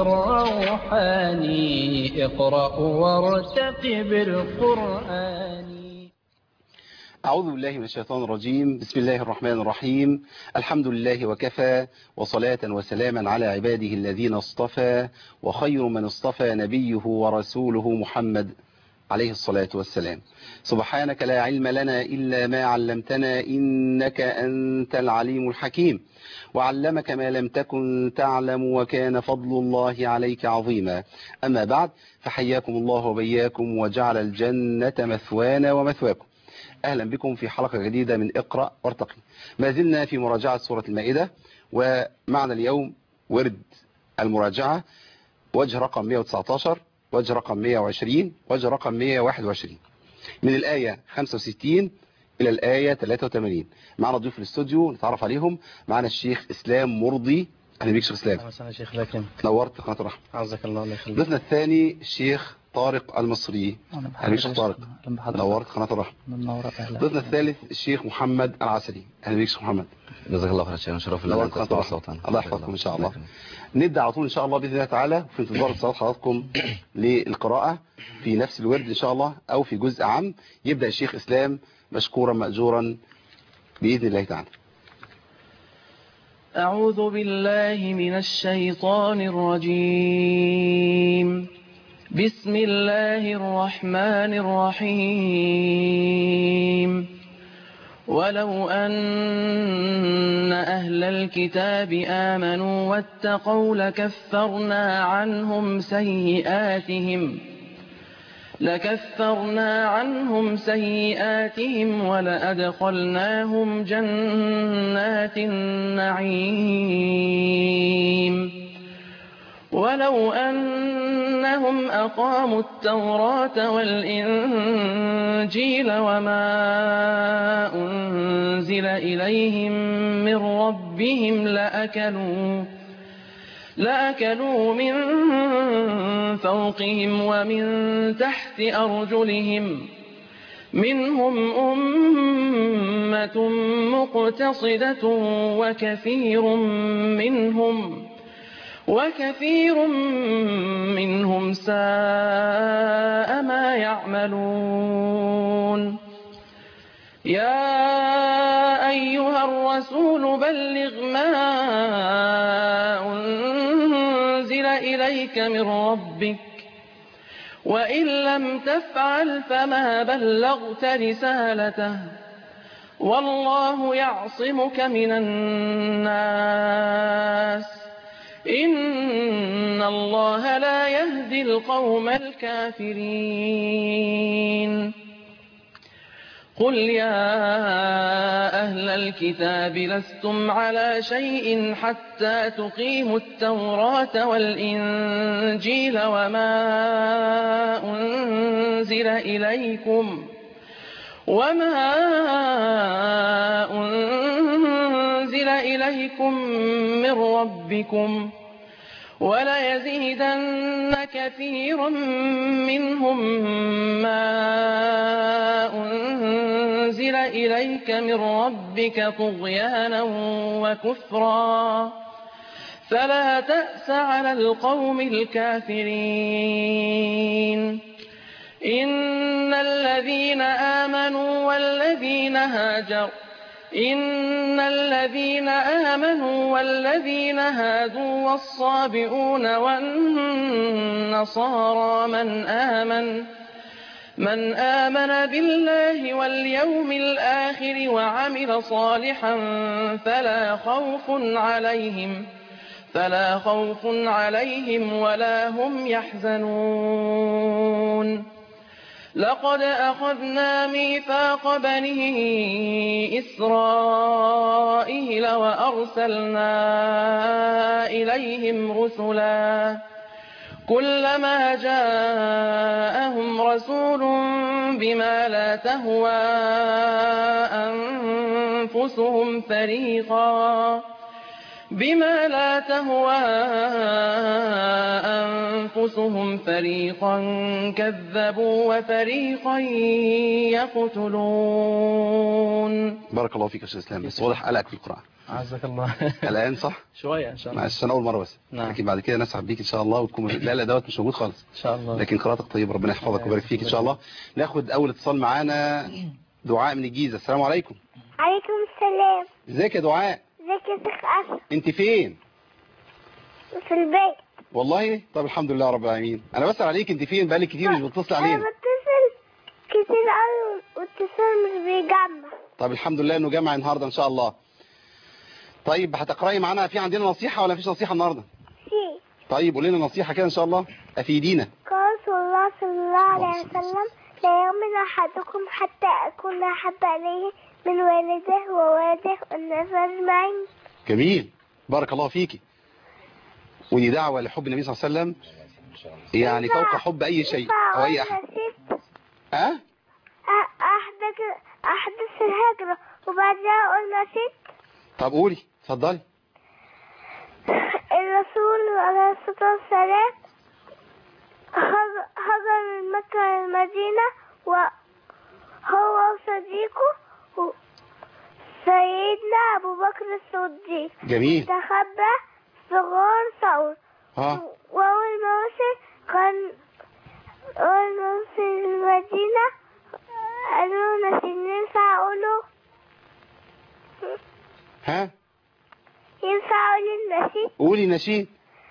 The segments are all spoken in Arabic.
الروحاني اقرأ وارتقب القرآن. أعوذ بالله من الشيطان الرجيم. بسم الله الرحمن الرحيم. الحمد لله وكفى، وصلاة وسلاما على عباده الذين اصطفى، وخير من اصطفى نبيه ورسوله محمد عليه الصلاة والسلام. سبحانك لا علم لنا إلا ما علمتنا إنك أنت العليم الحكيم، وعلمك ما لم تكن تعلم، وكان فضل الله عليك عظيما. أما بعد، فحياكم الله وبياكم وجعل الجنة مثوانا ومثواكم. أهلا بكم في حلقة جديدة من اقرأ وارتقي. ما زلنا في مراجعة سورة المائدة، ومعنا اليوم ورد المراجعة، وجه رقم 119، وجه رقم 120، وجه رقم 121، من الآية 65 إلى الآية 83. معنا ضيوف الاستوديو نتعرف عليهم. معنا الشيخ إسلام مرضي. أهلا بيك شيخ إسلام. أهلا شيخ لكن نورت قناة الرحمة. عزك الله الله يخليك. ضيفنا الثاني الشيخ طارق المصري. أهلا بيك شيخ طارق. نورت قناة الرحمة. ضيفنا الثالث الشيخ محمد العسلي. أهلا بيك شيخ محمد. جزاك الله خير شيخ. شرف الله يحفظكم إن شاء الله. نبدأ على طول إن شاء الله بإذن الله تعالى في انتظار اتصالات حضراتكم للقراءة في نفس الورد إن شاء الله، أو في جزء عام. يبدأ الشيخ إسلام مشكورا مأجورا بإذن الله تعالى. أعوذ بالله من الشيطان الرجيم. بسم الله الرحمن الرحيم. ولو أن أهل الكتاب آمنوا واتقوا لكفرنا عنهم سيئاتهم ولأدخلناهم جنات النعيم. ولو أنهم أقاموا التوراة والإنجيل وما أنزل إليهم من ربهم لأكلوا من فوقهم ومن تحت أرجلهم، منهم أمة مقتصدة وكثير منهم ساء ما يعملون. يا أيها الرسول بلغ ما أنزل إليك من ربك، وإن لم تفعل فما بلغت رسالته، والله يعصمك من الناس، إن الله لا يهدي القوم الكافرين. قل يا أهل الكتاب لستم على شيء حتى تقيموا التوراة والإنجيل وما أنزل إليكم من ربكم، وليزيدن كثيرا منهم ما أنزل إليك من ربك طغيانا وكفرا، فلا تأس على القوم الكافرين. إن الذين آمنوا والذين هادوا والصابئون والنصارى من آمن بالله واليوم الآخر وعمل صالحا فلا خوف عليهم ولا هم يحزنون. لقد أخذنا ميثاق بني إسرائيل وأرسلنا إليهم رسلا، كلما جاءهم رسول بما لا تهوى أنفسهم أنفسهم فريقا كذبوا وفريقا يقتلون. بارك الله فيك يا شيخ اسلام، بس واضح قلقك في القراءة. عزك الله. الآن صح؟ شوية إن شاء الله. معلش أنا أول مرة بس. نعم. لكن بعد كده نسعد بيك إن شاء الله وتكون لا دوت مش موجود خالص. إن شاء الله. لكن قراءتك طيبة، ربنا يحفظك ويبارك فيك إن شاء الله. ناخد أول اتصال معانا، دعاء من الجيزة. السلام عليكم. عليكم السلام. ازيك يا دعاء؟ ازيك يا شيخ أسد؟ انت فين؟ في البيت. والله طب الحمد لله رب العالمين. انا بسأل عليك انت فين، بقالي كتير مش بتتصل أنا علينا. بتصل كتير قوي واتصال مش بيجمع. طب الحمد لله انه جمع النهارده ان شاء الله. طيب هتقراي معانا، في عندنا نصيحة ولا مفيش نصيحة النهارده؟ في. طيب قولي لنا نصيحة كده ان شاء الله، افيدينا. قال صلى الله عليه وسلم: لا يؤمن أحدكم حتى أكون أحب إليه من والده وولده والناس أجمعين. جميل، بارك الله فيكي. ودي دعوة لحب النبي صلى الله عليه وسلم، يعني فوق حب أي شيء أو أي أحد. ها؟ أحدث الهجرة وبعدها قلنا ست. طب قولي، اتفضلي. الرسول عليه الصلاة والسلام هجر من مكة للمدينة، وهو وصديقه سيدنا أبو بكر الصديق. جميل. استخبى في غار ثور. وأول ما وصل المدينة قالوا نسيب ينفع أقوله. ها؟ ينفع أقول النشيد؟ قولي نشيد.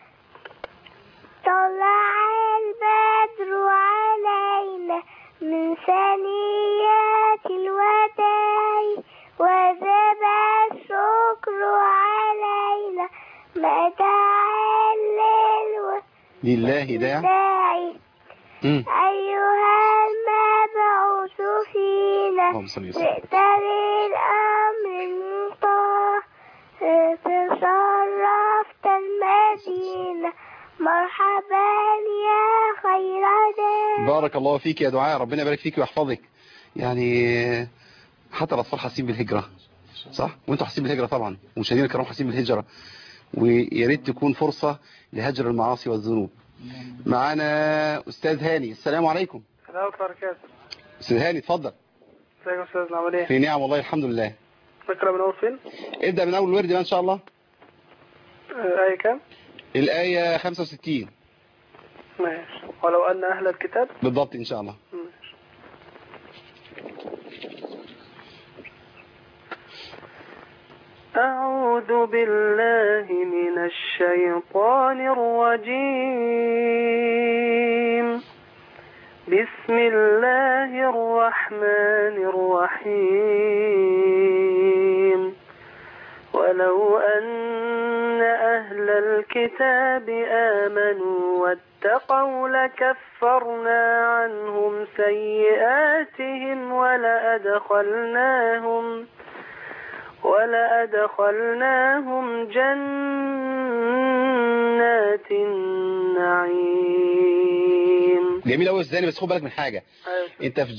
طلع البدر علينا من ثنيات الوداع وذاب الشكر علينا ما دعا لله داعي. أيها المبعوث فينا جئت للأمر المطاع تشرفت المدينة مرحبا يا خير داعي. بارك الله فيك يا دعاء، ربنا يبارك فيك ويحفظك. يعني حتى الأطفال حاسين بالهجرة صح؟ وانتوا حاسين بالهجرة طبعا، ومشاهدينا الكرام حاسين بالهجرة، ويا ريت تكون فرصة لهجر المعاصي والذنوب. معانا أستاذ هاني. السلام عليكم. السلام عليكم ورحمة الله. أستاذ هاني اتفضل. ازيك يا أستاذ، عامل ايه؟ في نعم والله الحمد لله. نقرأ من أول فين؟ ابدأ من أول الورد بقى إن شاء الله. آية كام؟ الآية 65. ماشي. ولو أن أهل الكتاب. بالضبط إن شاء الله. ماشي. أعوذ بالله من الشيطان الرجيم. بسم الله الرحمن الرحيم. ولو أن أهل الكتاب آمنوا واتقوا لكفرنا عنهم سيئاتهم ولأدخلناهم جنات النعيم. جميل قوي الزاني، بس خد بالك من حاجة. انت في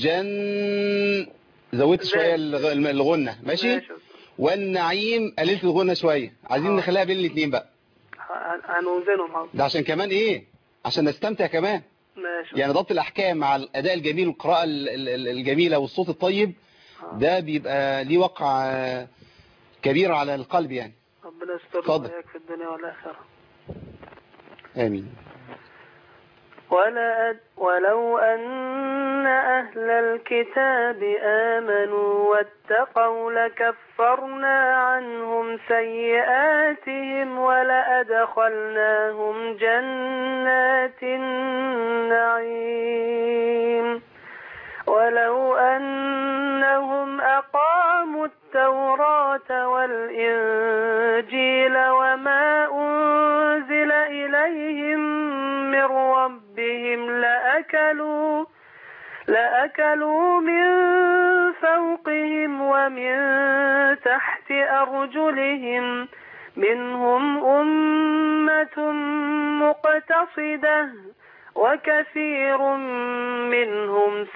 زودت شوية الغنة ماشي؟ والنعيم قللت الغنة شوية، عايزين نخليها بين الاثنين بقى. هنوزنهم. ده عشان كمان ايه؟ عشان نستمتع كمان. ماشي. يعني ضبط الأحكام مع الأداء الجميل والقراءة الجميلة والصوت الطيب، ده بيبقى ليه وقع كبير على القلب يعني. ربنا يستر وياك في الدنيا والآخرة. آمين. ولو أن أهل الكتاب آمنوا واتقوا لكفرنا عنهم سيئاتهم ولأدخلناهم جنات النعيم. ولو أنهم أقاموا التوراة والإنجيل وما أنزل إليهم من ربهم لأكلوا من فوقهم ومن تحت أرجلهم منهم أمة مقتصدة وكثير منهم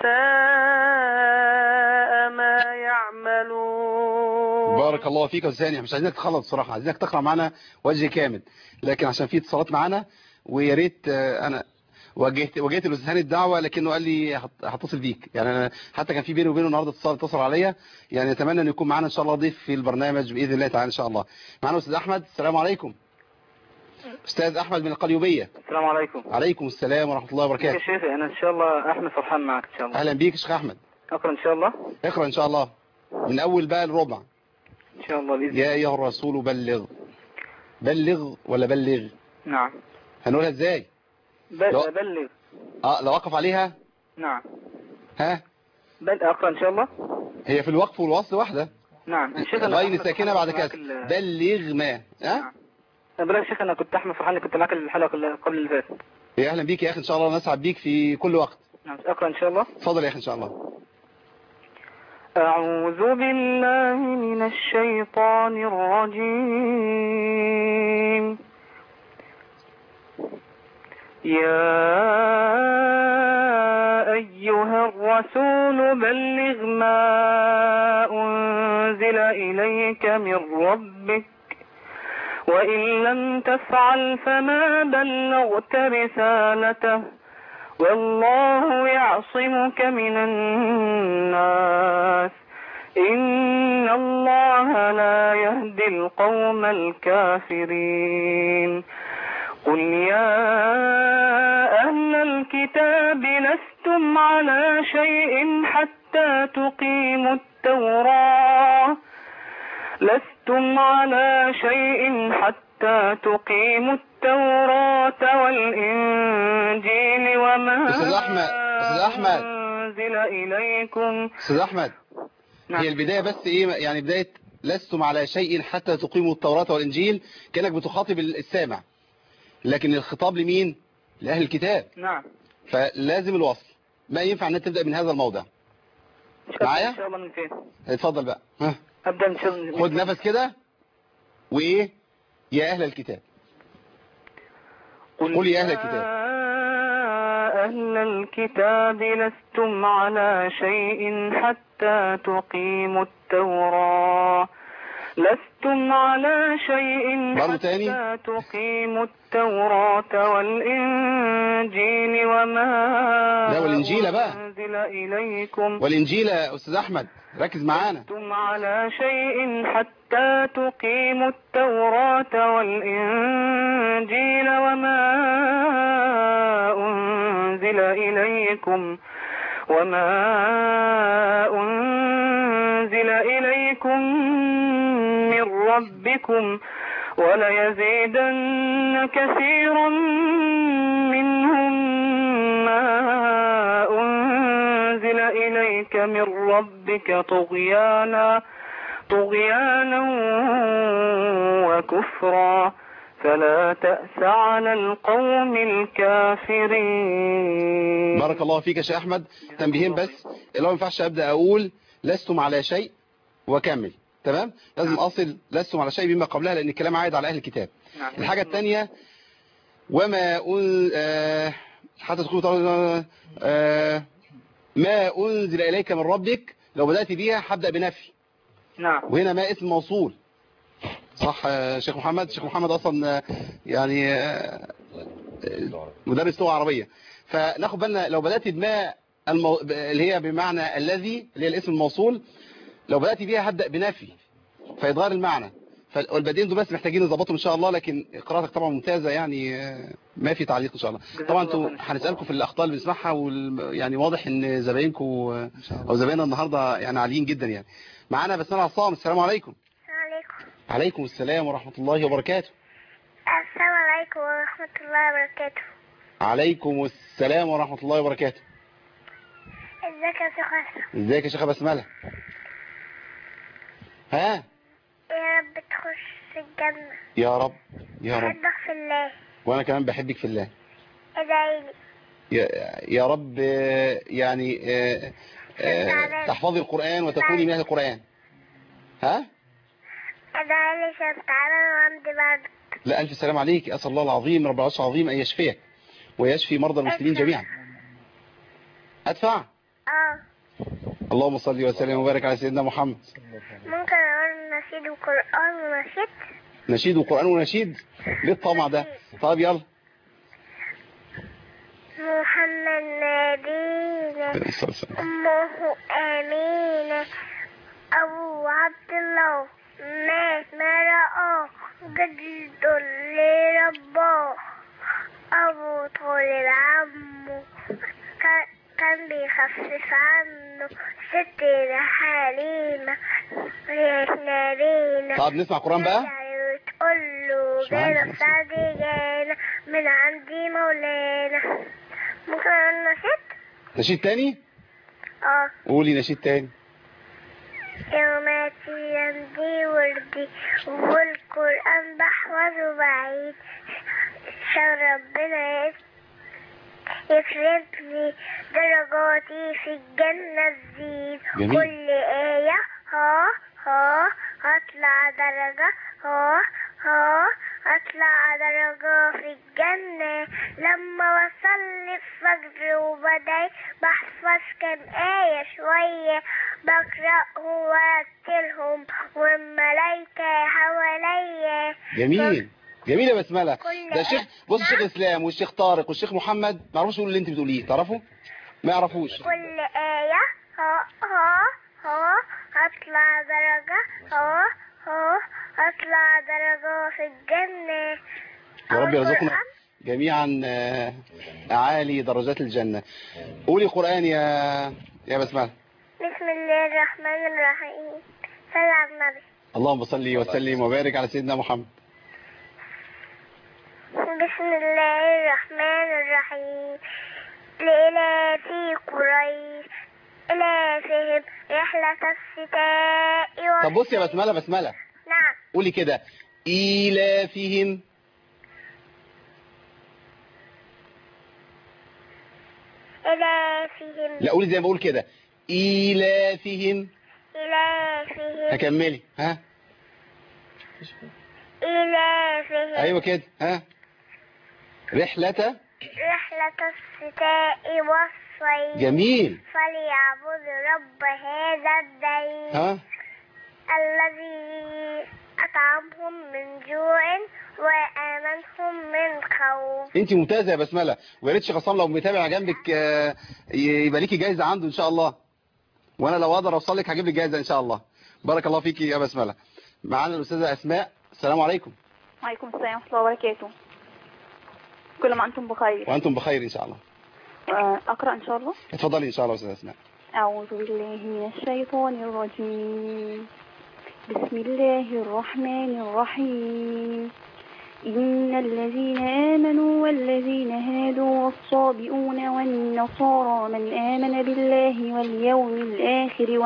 ساء ما يعملون. بارك الله فيك يا أستاذ. مش عايزينك تخلص بصراحة، عايزينك تقرأ معنا وجه كامل، لكن عشان في اتصالات معنا ويا ريت انا وجهت الاستاذ هاني الدعوه، لكنه قال لي هتصل بيك. يعني انا حتى كان في بيني وبينه النهارده اتصل عليا، يعني اتمنى ان يكون معانا ان شاء الله ضيف في البرنامج باذن الله تعالى ان شاء الله. معانا استاذ احمد. السلام عليكم. استاذ احمد من القليوبيه. السلام عليكم. عليكم السلام ورحمه الله يا وبركاته. شيخ انا ان شاء الله احمد فرحان معك ان شاء الله. اهلا بيك يا شيخ احمد. اقرا ان شاء الله. اقرا ان شاء الله من اول بقى الربع. ان شاء الله باذن يا ايها الرسول بلغ ولا بلغ؟ نعم. هنقولها ازاي؟ بلغ. لو اقف عليها. نعم. ها اقرا ان شاء الله. هي في الوقف والوصل واحده. نعم. غين ساكنه بعد كده. بلغ ما. ها. نعم. بلا شيخ انا كنت احمد فرحان، كنت معك الحلقه قبل اللي فاتت. يا اهلا بيك يا اخي، ان شاء الله نسعد بيك في كل وقت. نعم. اقرا ان شاء الله. اتفضل يا اخي ان شاء الله. أعوذ بالله من الشيطان الرجيم. يا أيها الرسول بلغ ما أنزل إليك من ربك وإن لم تفعل فما بلغت رسالته والله يعصمك من الناس إن الله لا يهدي القوم الكافرين. قل يا أهل الكتاب لستم على شيء حتى تقيموا التوراة والإنجيل وما أستاذ أحمد أنزل إليكم. أستاذ أحمد نعم. هي البداية بس إيه يعني بداية لستم على شيء حتى تقيموا التوراة والإنجيل، كأنك بتخاطب السامع، لكن الخطاب لمين؟ لأهل الكتاب. نعم. فلازم الوصل، ما ينفع أن تبدأ من هذا الموضع. معايا؟ إن شاء الله من فين؟ اتفضل بقى. ها. أبدأ إن شاء الله. خد نفس كده وإيه؟ يا أهل الكتاب. قل يا أهل الكتاب. أهل الكتاب لستم على شيء حتى تقيموا التوراة حتى تقيموا التوراة والإنجيل وما لا والإنجيل بقى. أنزل إليكم. والإنجيل يا أستاذ أحمد ركز معانا. لستم على شيء حتى تقيموا التوراة والإنجيل وما أنزل إليكم من ربكم وليزيدن كثيرا منهم ما أنزل إليك من ربك طغيانا وكفرا فلا تأس على القوم الكافرين. بارك الله فيك يا شيخ أحمد. تنبيهين بس، اللي هو ما ينفعش أبدأ أقول لستم على شيء وكمل، تمام؟ لازم أصل لستم على شيء بما قبلها، لأن الكلام عايد على أهل الكتاب. الحاجة الثانية وما حتى تقول ما أنزل إليك من ربك، لو بدأت بيها هبدأ بنفي. نعم. وهنا ما اسم موصول، صح يا شيخ محمد؟ شيخ محمد أصلا يعني مدرس لغة عربية، فناخد بالنا لو بدأت بما اللي هي بمعنى الذي اللي هي الاسم الموصول، لو بدأت بيها هبدأ بنفي فيتغير المعنى. والبدين دول بس محتاجين نظبطهم ان شاء الله، لكن قراءتك طبعا ممتازه يعني ما في تعليق ان شاء الله. طبعا انتوا هنسالكم في الاخطاء اللي بنسمعها يعني واضح ان زباينكم او زبايننا النهارده يعني عاليين جدا يعني. معانا بسمة عصام. السلام عليكم. عليكم السلام ورحمه الله وبركاته. السلام عليكم ورحمة الله وبركاته. عليكم السلام ورحمه الله وبركاته. ازيك يا شيخ أشرف؟ ازيك يا شيخه بسمله؟ ها؟ يا رب تخش الجنة. يا رب يا رب. بحبك في الله. وانا كمان بحبك في الله. ادعيلي. يا رب يعني تحفظي القرآن وتكوني من أهل القرآن. ها؟ ادعيلي عشان تعالى وعندي بعدك. لا ألف سلام عليك. أسأل الله العظيم رب العرش العظيم أن يشفيك ويشفي مرضى المسلمين جميعا. أدفع؟ اللهم صل وسلم وبارك على سيدنا محمد. ممكن أقول نشيد وقرآن ونشيد؟ نشيد وقرآن ونشيد؟ ليه الطمع ده؟ طيب يلا. محمد نبينا أمه آمينة أبو عبد الله مات ما رآه جد لرباه أبو طالب عمه كان بيخفف عنه ستنا حليمة وهي نبينا. طب نسمع قرآن بقى. تقول له جانا سعدي جانا من عندي مولانا. ممكن أقول نشيد تاني؟ قولي نشيد تاني. يوماتي يمضي وردي والقرآن بحفظه بعيد عشان ربنا يكرم لي درجاتي في الجنة تزيد. كل آية هطلع درجة هطلع درجة في الجنة. لما وصل الفجر وبدأت بحفظ كم آية شوية بقرأهم وأرتلهم والملايكة حواليا. جميل جميل يا بسملة. ده الشيخ، بص الشيخ اسلام والشيخ طارق والشيخ محمد ما يعرفوش يقولوا اللي انت بتقوليه، تعرفوا؟ ما يعرفوش. كل آية هطلع درجة هطلع درجة في الجنة. يا رب يرزقنا جميعا أعالي درجات الجنة. قولي قرآن يا بسملة. بسم الله الرحمن الرحيم. صلى على النبي. اللهم صل وسلم وبارك على سيدنا محمد. بسم الله الرحمن الرحيم. لإلاف قريش إلافهم رحلة الشتاء. طب بصي يا بسملة. نعم. قولي كده إيلافهم. إلافهم. لا قولي زي ما بقول كده إيلافهم. هكملي إلافهم. أيوة كده رحلة الشتاء والصيف. جميل. فليعبد رب هذا البيت الذي أطعمهم من جوع وآمنهم من خوف. انت ممتازة يا بسملة، ويا ريت شيخ عصام لو متابع جنبك يبقى ليكي جايزة عنده ان شاء الله، وانا لو اقدر اوصل لك هجيب لك جايزة ان شاء الله. بارك الله فيكي يا بسملة. معانا الاستاذة اسماء. السلام عليكم. وعليكم السلام ورحمة الله وبركاته. كل ما انتم بخير. وانتم بخير ان شاء الله. اقرأ ان شاء الله. اتفضلي ان شاء الله استاذة اسماء. اعوذ بالله من الشيطان الرجيم. بسم الله الرحمن الرحيم. إن الذين آمنوا والذين هادوا والصابئون والنصارى من آمن بالله واليوم الآخر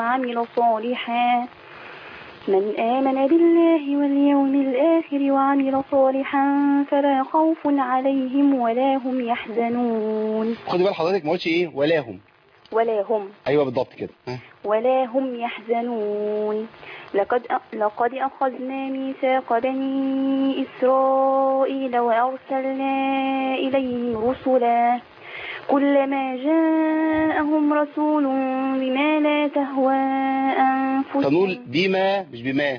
وعمل صالحا فلا خوف عليهم ولا هم يحزنون. خدي بال حضرتك ما قلتش ايه ولا هم. ايوه بالضبط كده. ولا هم يحزنون. لقد أخذنا ميثاق بني إسرائيل وأرسلنا إليهم رسلا كلما جاءهم رسول بما لا تهوى أنفسهم. تنقول بما مش بما.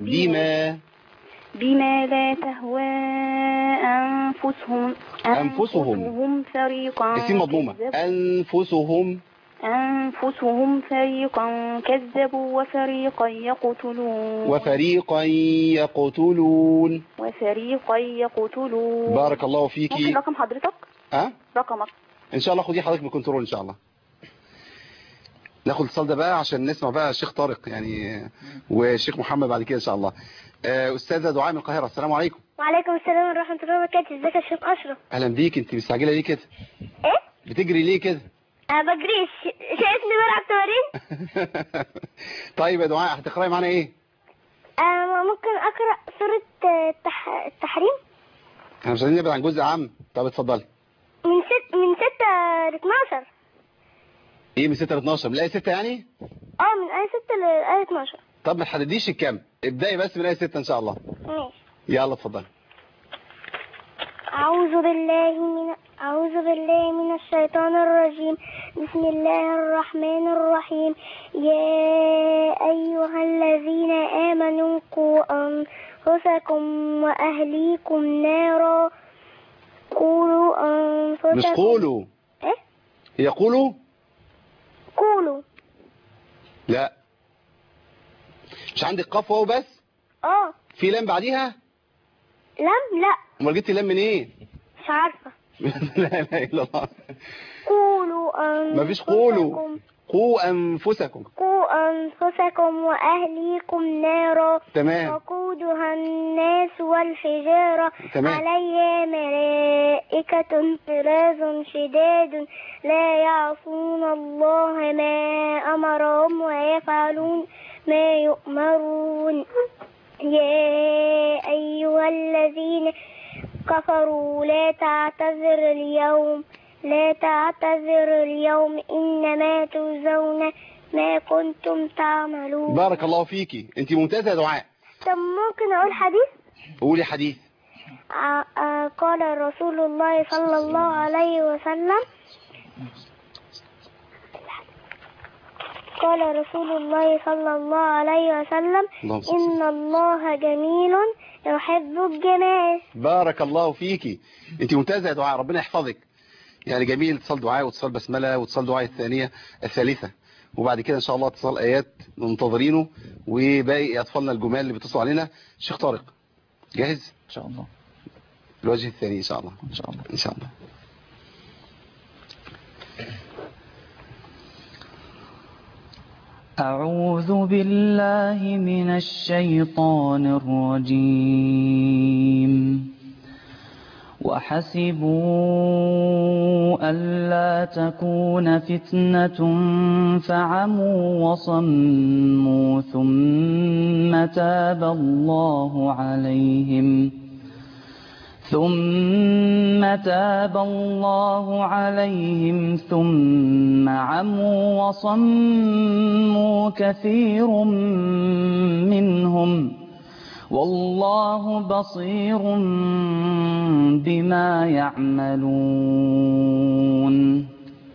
بما لا تهوى أنفسهم فريقا اسم مضمومة. أنفسهم فريقا كذبوا وفريقا يقتلون. بارك الله فيكي. ممكن رقم حضرتك؟ رقمك ان شاء الله. خديه حضرتك من الكنترول ان شاء الله. ناخد الاتصال ده بقى عشان نسمع بقى الشيخ طارق يعني والشيخ محمد بعد كده ان شاء الله. استاذه دعاء من القاهره. السلام عليكم. وعليكم السلام ورحمه الله وبركاته. ازيك يا شيخ اشرف؟ اهلا بيك. انت مستعجله ليه كده؟ ايه بتجري ليه كده؟ انا بجريش، شايفني بلعب تمارين. طيب يا دعاء هتقراي معانا ايه؟ ممكن اقرا سوره التحريم. احنا مش عايزين نبعد عن جزء عام. طب اتفضلي. من 6 ل 12. ايه من 6 ل 12 من الايه 6 يعني؟ من آية 6 لآية 12. طب ما تحدديش الكام، ابدأي بس من آية 6 ان شاء الله. ماشي. يلا اتفضلي. أعوذ بالله من الشيطان الرجيم. بسم الله الرحمن الرحيم. يا أيها الذين آمنوا قوا أنفسكم وأهليكم نارا. قولوا أنفسكم. مش قولوا. يقولوا قولوا. لا، مش عندك قاف واو بس؟ في لام بعديها؟ لم لا. امال جبتي لام منين؟ إيه؟ مش عارفة. لا لا الا الله. قولوا أنفسكم. مفيش قولوا. قوا أنفسكم. قوا أنفسكم وأهليكم نارا. تمام. وقودها الناس والحجارة. تمام. عليها ملائكة غلاظ شداد لا يعصون الله ما أمرهم ويفعلون ما يؤمرون. يا أيها الذين كفروا لا تعتذروا اليوم إنما تجزون ما كنتم تعملون. بارك الله فيكي، انت ممتازة يا دعاء. طب ممكن أقول حديث؟ قولي حديث. قال رسول الله صلى الله عليه وسلم قال رسول الله صلى الله عليه وسلم إن الله جميل يحب الجمال. بارك الله فيكي، انت ممتازة يا دعاء، ربنا يحفظك. يعني جميل اتصال دعاء واتصال بسملة واتصال دعاء الثالثة، وبعد كده ان شاء الله اتصال ايات منتظرينه، وباقي اطفالنا الجمال اللي بيتصلوا علينا. الشيخ طارق جاهز ان شاء الله. الوجه الثاني ان شاء الله. ان شاء الله. ان شاء الله. أعوذ بالله من الشيطان الرجيم. وحسبوا ألا تكون فتنة فعموا وصموا ثم تاب الله عليهم ثم عموا وصموا كثير منهم والله بصير بما يعملون.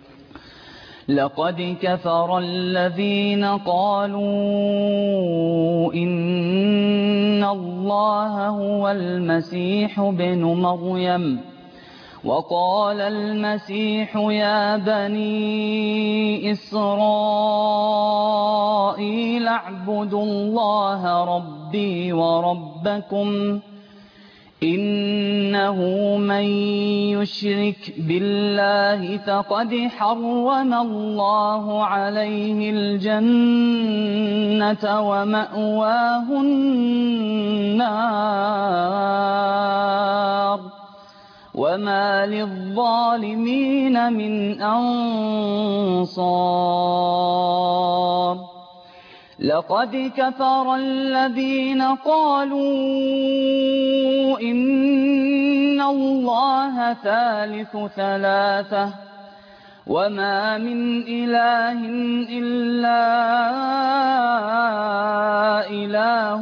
لقد كفر الذين قالوا إن الله هو المسيح ابن مريم وقال المسيح يا بني إسرائيل اعبدوا الله ربي وربكم إنه من يشرك بالله فقد حرم الله عليه الجنة ومأواه النار وما للظالمين من أنصار. لقد كفر الذين قالوا إن الله ثالث ثلاثة وما من إله إلا إله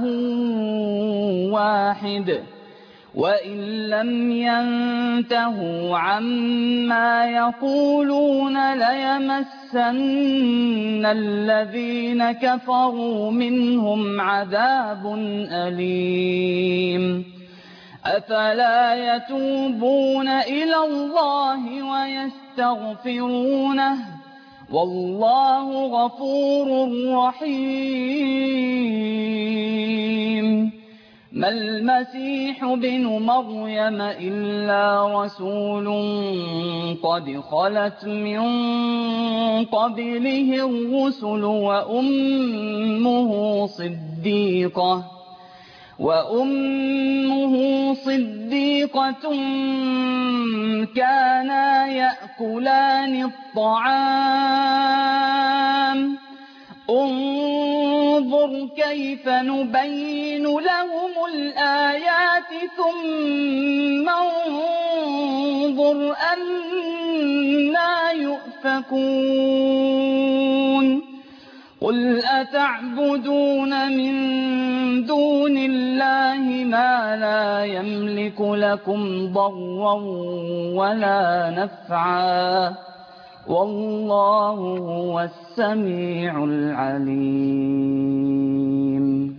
واحد وإن لم ينتهوا عما يقولون ليمسن الذين كفروا منهم عذاب أليم. أفلا يتوبون إلى الله ويستغفرونه والله غفور رحيم. ما المسيح ابن مريم إلا رسول قد خلت من قبله الرسل وأمه صديقة كانا يأكلان الطعام انظر كيف نبين لهم الآيات ثم انظر أنا يؤفكون. قل أتعبدون من دون الله ما لا يملك لكم ضرا ولا نفعا والله هو السميع العليم.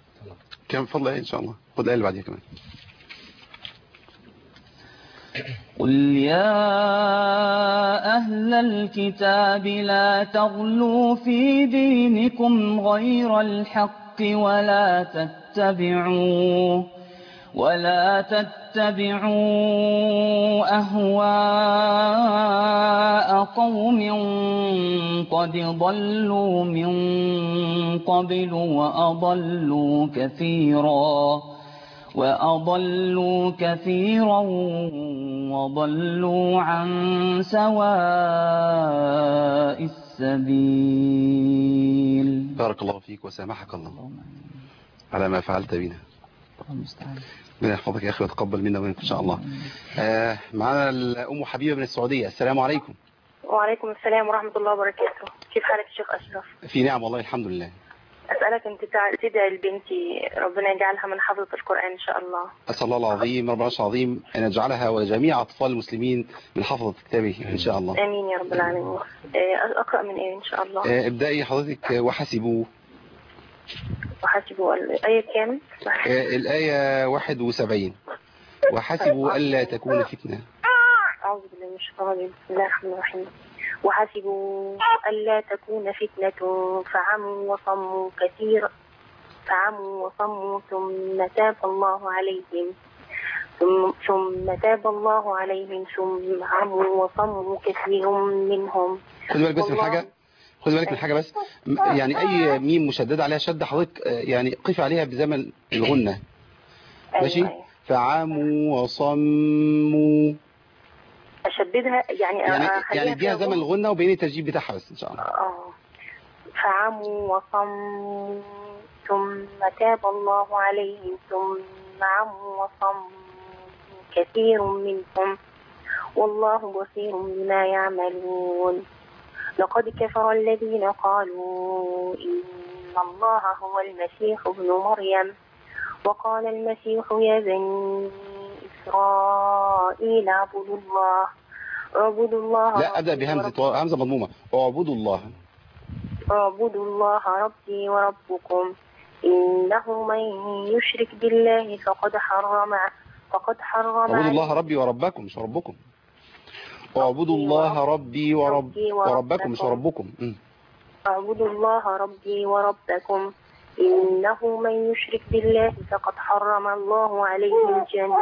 كم فضل إن شاء الله. خد الآية اللي بعديها كمان. قل يا أهل الكتاب لا تغلوا في دينكم غير الحق ولا تتبعوا أهواء قوم قد ضلوا من قبل وأضلوا كثيرا وضلوا عن سواء السبيل. بارك الله فيك وسامحك الله على ما فعلت بنا. ربنا يحفظك يا أخي وتقبل منا ومنك إن شاء الله. معنا الأم حبيبة من السعودية. السلام عليكم. وعليكم السلام ورحمة الله وبركاته. كيف حالك الشيخ أشرف؟ في نعم والله الحمد لله. أسألك أنت تدعي لبنتي ربنا يجعلها من حفظة القرآن إن شاء الله. أسأل الله العظيم رب العرش العظيم أن يجعلها وجميع أطفال المسلمين من حفظة كتابه إن شاء الله. آمين يا رب العالمين. أقرأ من إيه إن شاء الله؟ ابدأي حضرتك. وحسبوا الآية كام؟ الآية 71. وحسبوا ألا تكون فتنة. أعوذ بالله من الشيطان الرجيم. بسم الله الرحمن الرحيم. وحسبوا ألا تكون فتنة فعموا وصموا ثم تاب الله عليهم ثم عموا وصموا كثير منهم. خذ بالك بس من حاجة بس. يعني أي ميم مشددة عليها شدة حضرتك يعني قف عليها بزمن الغنة. ماشي. أيوة. فعموا وصموا. أشددها يعني اديها زمن الغنة وبين التسجيل بتاعها بس إن شاء الله. فعموا وصموا ثم تاب الله عليهم ثم عموا وصموا كثير منهم والله بصير بما يعملون. لقد كفر الذين قالوا إن الله هو المسيح ابن مريم وقال المسيح يا بني إسرائيل اعبدوا الله لا أبدأ همزة مضمومة. اعبدوا الله ربي وربكم إنه من يشرك بالله فقد حرم اعبدوا الله ربي وربكم مش ربكم. اعبدوا الله ربي وربكم مش ربكم. اعبدوا الله ربي وربكم إنه من يشرك بالله فقد حرم الله عليه الجنة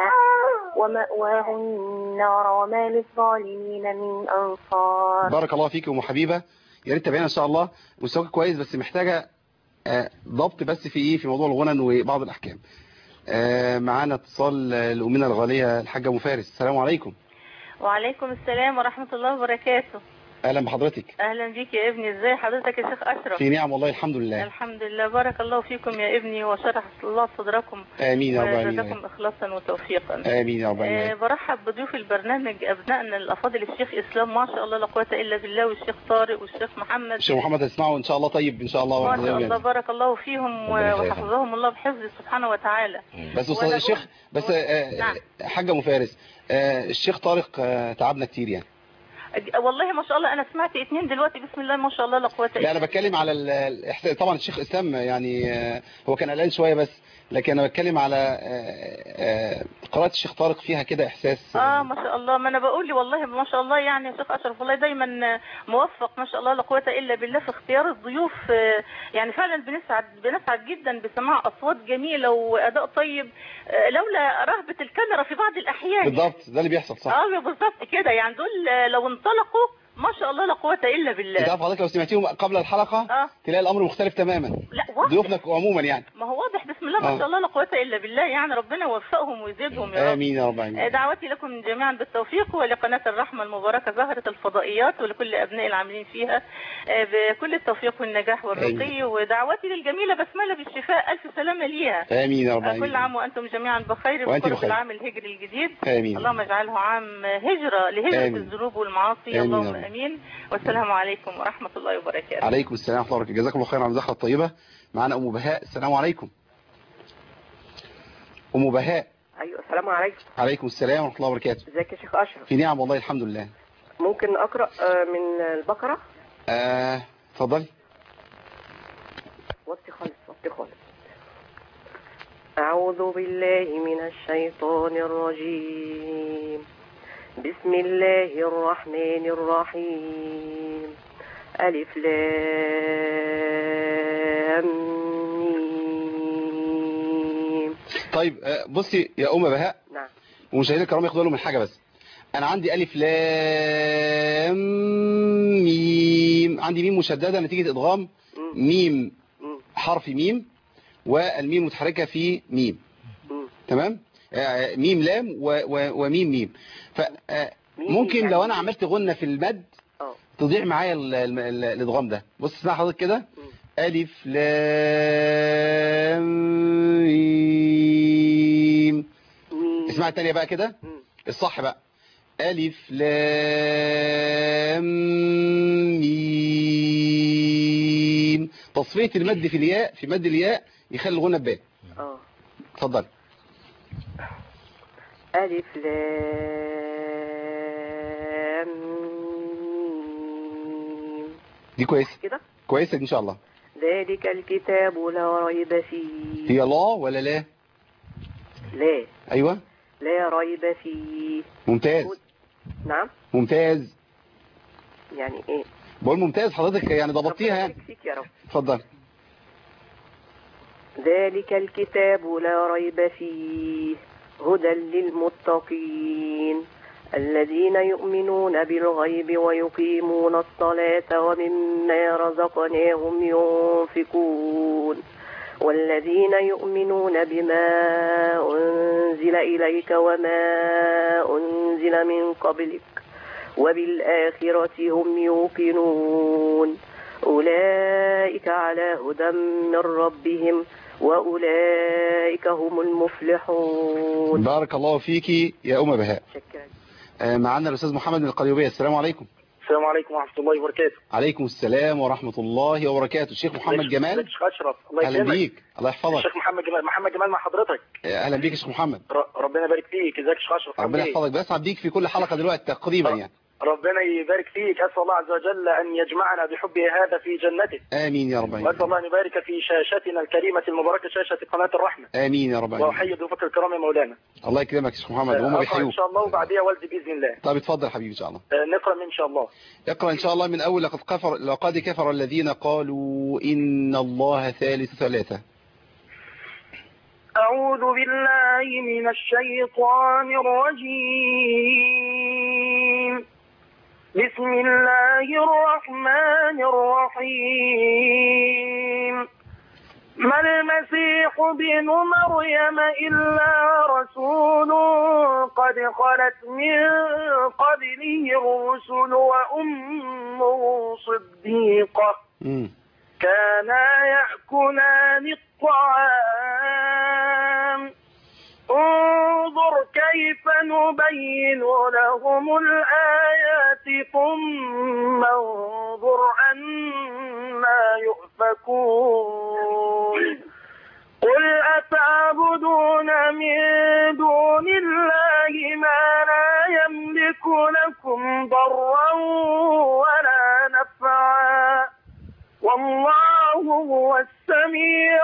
ومأواه النار وما للظالمين من أنصار. بارك الله فيك أم حبيبة. يا ريت تبعينا إن شاء الله. مستواك كويس بس محتاجة ضبط بس في موضوع الغنى وبعض الأحكام. معانا اتصال لأمنا الغالية الحاجة أم فارس. السلام عليكم. وعليكم السلام ورحمة الله وبركاته. اهلا بحضرتك. اهلا بيك يا ابني. ازاي حضرتك يا شيخ اشرف؟ في نعم والله الحمد لله. الحمد لله. بارك الله فيكم يا ابني وشرح الله صدركم. امين يا رب العالمين. وجزاكم اخلاصا وتوفيقا. امين يا رب العالمين. برحب بضيوف البرنامج ابنائنا الافاضل الشيخ اسلام ما شاء الله لا قوه الا بالله والشيخ طارق والشيخ محمد. الشيخ محمد هتسمعوا ان شاء الله. طيب ان شاء الله ما شاء الله بارك الله فيهم وحفظهم الله بحفظه سبحانه وتعالى. بس استاذ الشيخ بس حاجه ام فارس الشيخ طارق تعبنا كتير يعني. والله ما شاء الله انا سمعت 2 دلوقتي بسم الله ما شاء الله لا قوه الا بالله. لا انا بتكلم على طبعا الشيخ اسلام يعني هو كان قلقان شويه بس لكن انا بتكلم على قراءة الشيخ طارق فيها كده احساس. ما شاء الله. ما انا بقول لي والله ما شاء الله يعني يا شيخ اشرف والله دايما موفق ما شاء الله لا قوه الا بالله في اختيار الضيوف. يعني فعلا بنسعد جدا بسماع اصوات جميله واداء طيب لولا رهبه الكاميرا في بعض الاحيان. بالضبط ده اللي بيحصل صح. بالضبط كده يعني دول لو انطلقوا ما شاء الله لا قوه الا بالله. انت عارف حضرتك لو سمعتيهم قبل الحلقه تلاقي الامر مختلف تماما. لا واضح. ضيوفنا عموما يعني ما هو واضح بسم الله ما شاء الله لا قوه الا بالله يعني ربنا يوفقهم ويزيدهم يا رب. امين يا رب العالمين. دعوتي لكم جميعا بالتوفيق ولقناه الرحمه المباركه زهره الفضائيات ولكل ابناء العاملين فيها بكل التوفيق والنجاح والرقي. ودعوتي للجميله بسمله بالشفاء الف سلامه ليها. امين يا رب العالمين. كل عام وانتم جميعا بخير وقرب العام الهجري الجديد. امين. اللهم اجعله عام هجره لهجره الذنوب والمعاصي. اللهم امين. والسلام عليكم ورحمة الله وبركاته. عليكم السلام ورحمة الله وبركاته. جزاكم الله خيرا على المداخلة الطيبة. معنا أم بهاء. السلام عليكم. أم بهاء. أيوة السلام عليكم. عليكم السلام ورحمة الله وبركاته. ازيك يا شيخ أشرف؟ في نعم والله الحمد لله. ممكن أقرأ من البقرة؟ اتفضلي. وطي خالص. أعوذ بالله من الشيطان الرجيم. بسم الله الرحمن الرحيم ألف لام ميم. طيب بصي يا بهاء. نعم. ومشاهدينا الكرام ياخدوا بالهم من حاجة بس. أنا عندي ألف لام ميم، عندي ميم مشددة نتيجة إدغام ميم حرف ميم والميم متحركة في ميم. تمام؟ ميم لام وميم ميم. فممكن لو أنا عملت غنة في المد تضيع معايا الإدغام ده. بص اسمع حضرتك كده. ألف لام ميم. اسمع التانية بقى كده الصح بقى. ألف لام ميم. تصفية المد في الياء، في مد الياء يخلي الغنة ببال. اتفضل. ألف لام ميم. دي كويسة كده كويسة إن شاء الله. ذلك الكتاب لا ريب فيه. هي لا ولا لا؟ لا. أيوة لا ريب فيه. ممتاز. نعم ممتاز. يعني ايه؟ بقول ممتاز حضرتك، يعني ضبطيها يعني. فيك يا رب. اتفضل. ذلك الكتاب لا ريب فيه هدى للمتقين الذين يؤمنون بالغيب ويقيمون الصلاة ومما رزقناهم ينفقون والذين يؤمنون بما أنزل إليك وما أنزل من قبلك وبالآخرة هم يوقنون أولئك على هدى من ربهم وأولئك هم المفلحون. بارك الله فيكي يا بهاء. شكرا. معنا الأستاذ محمد من القليوبية. السلام عليكم. السلام عليكم ورحمة الله وبركاته. عليكم السلام ورحمة الله وبركاته. الشيخ محمد جمال. الشيخ أشرف. الله أهلا بيك. الله يحفظك. الشيخ محمد جمال مع حضرتك. أهلا بيك يا شيخ محمد. ربنا يبارك فيك. ازيك يا شيخ أشرف؟ ربنا يحفظك. بسعد بيك في كل حلقة دلوقتي تقريبا يعني. ربنا يبارك فيك. أسأل الله عز وجل أن يجمعنا بحبه هذا في جنته. آمين يا رب. وأسأل الله أن يبارك في شاشتنا الكريمة المباركة شاشة قناة الرحمة. آمين يا رب. وأحيي ضيوفك الكرام يا مولانا. الله يكرمك يا شيخ محمد وهم بيحيوك إن شاء الله وبعديها والدي بإذن الله. طيب اتفضل يا حبيبي إن شاء الله. نقرأ من إن شاء الله. اقرأ إن شاء الله من أول لقد كفر الذين قالوا إن الله ثالث ثلاثة. أعوذ بالله من الشيطان الرجيم. بسم الله الرحمن الرحيم. ما المسيح ابن مريم إلا رسول قد خلت من قبله الرسل وأمه صديقة كانا يأكلان الطعام انظر كيف نبين لهم الآيات ثم انظر أنا يؤفكون قل أتعبدون من دون الله ما لا يملك لكم ضرا ولا نفعا والله هو السميع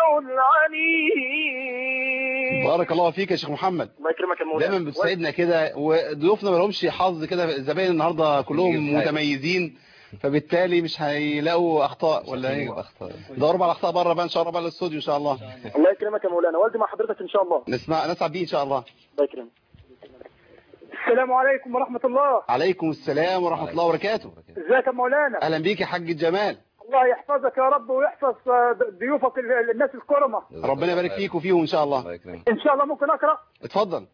العليم. بارك الله فيك يا شيخ محمد. الله يكرمك يا مولانا. دايما بتسعدنا كده وضيوفنا ما لهمش حظ كده. الزباين النهارده كلهم متميزين فبالتالي مش هيلاقوا اخطاء ولا ايه؟ دوروا على الاخطاء بره بقى ان شاء الله بقى الاستوديو ان شاء الله. الله يكرمك يا مولانا. والدي مع حضرتك ان شاء الله. نسعد بيه ان شاء الله. الله يكرمك. السلام عليكم ورحمة الله. عليكم السلام ورحمة الله وبركاته. ازيك يا مولانا؟ اهلا بيك يا حاج جمال. الله يحفظك يا رب ويحفظ ضيوفك الناس الكرمة. ربنا يبارك فيك وفيهم ان شاء الله. ان شاء الله ممكن اقرأ؟ اتفضل.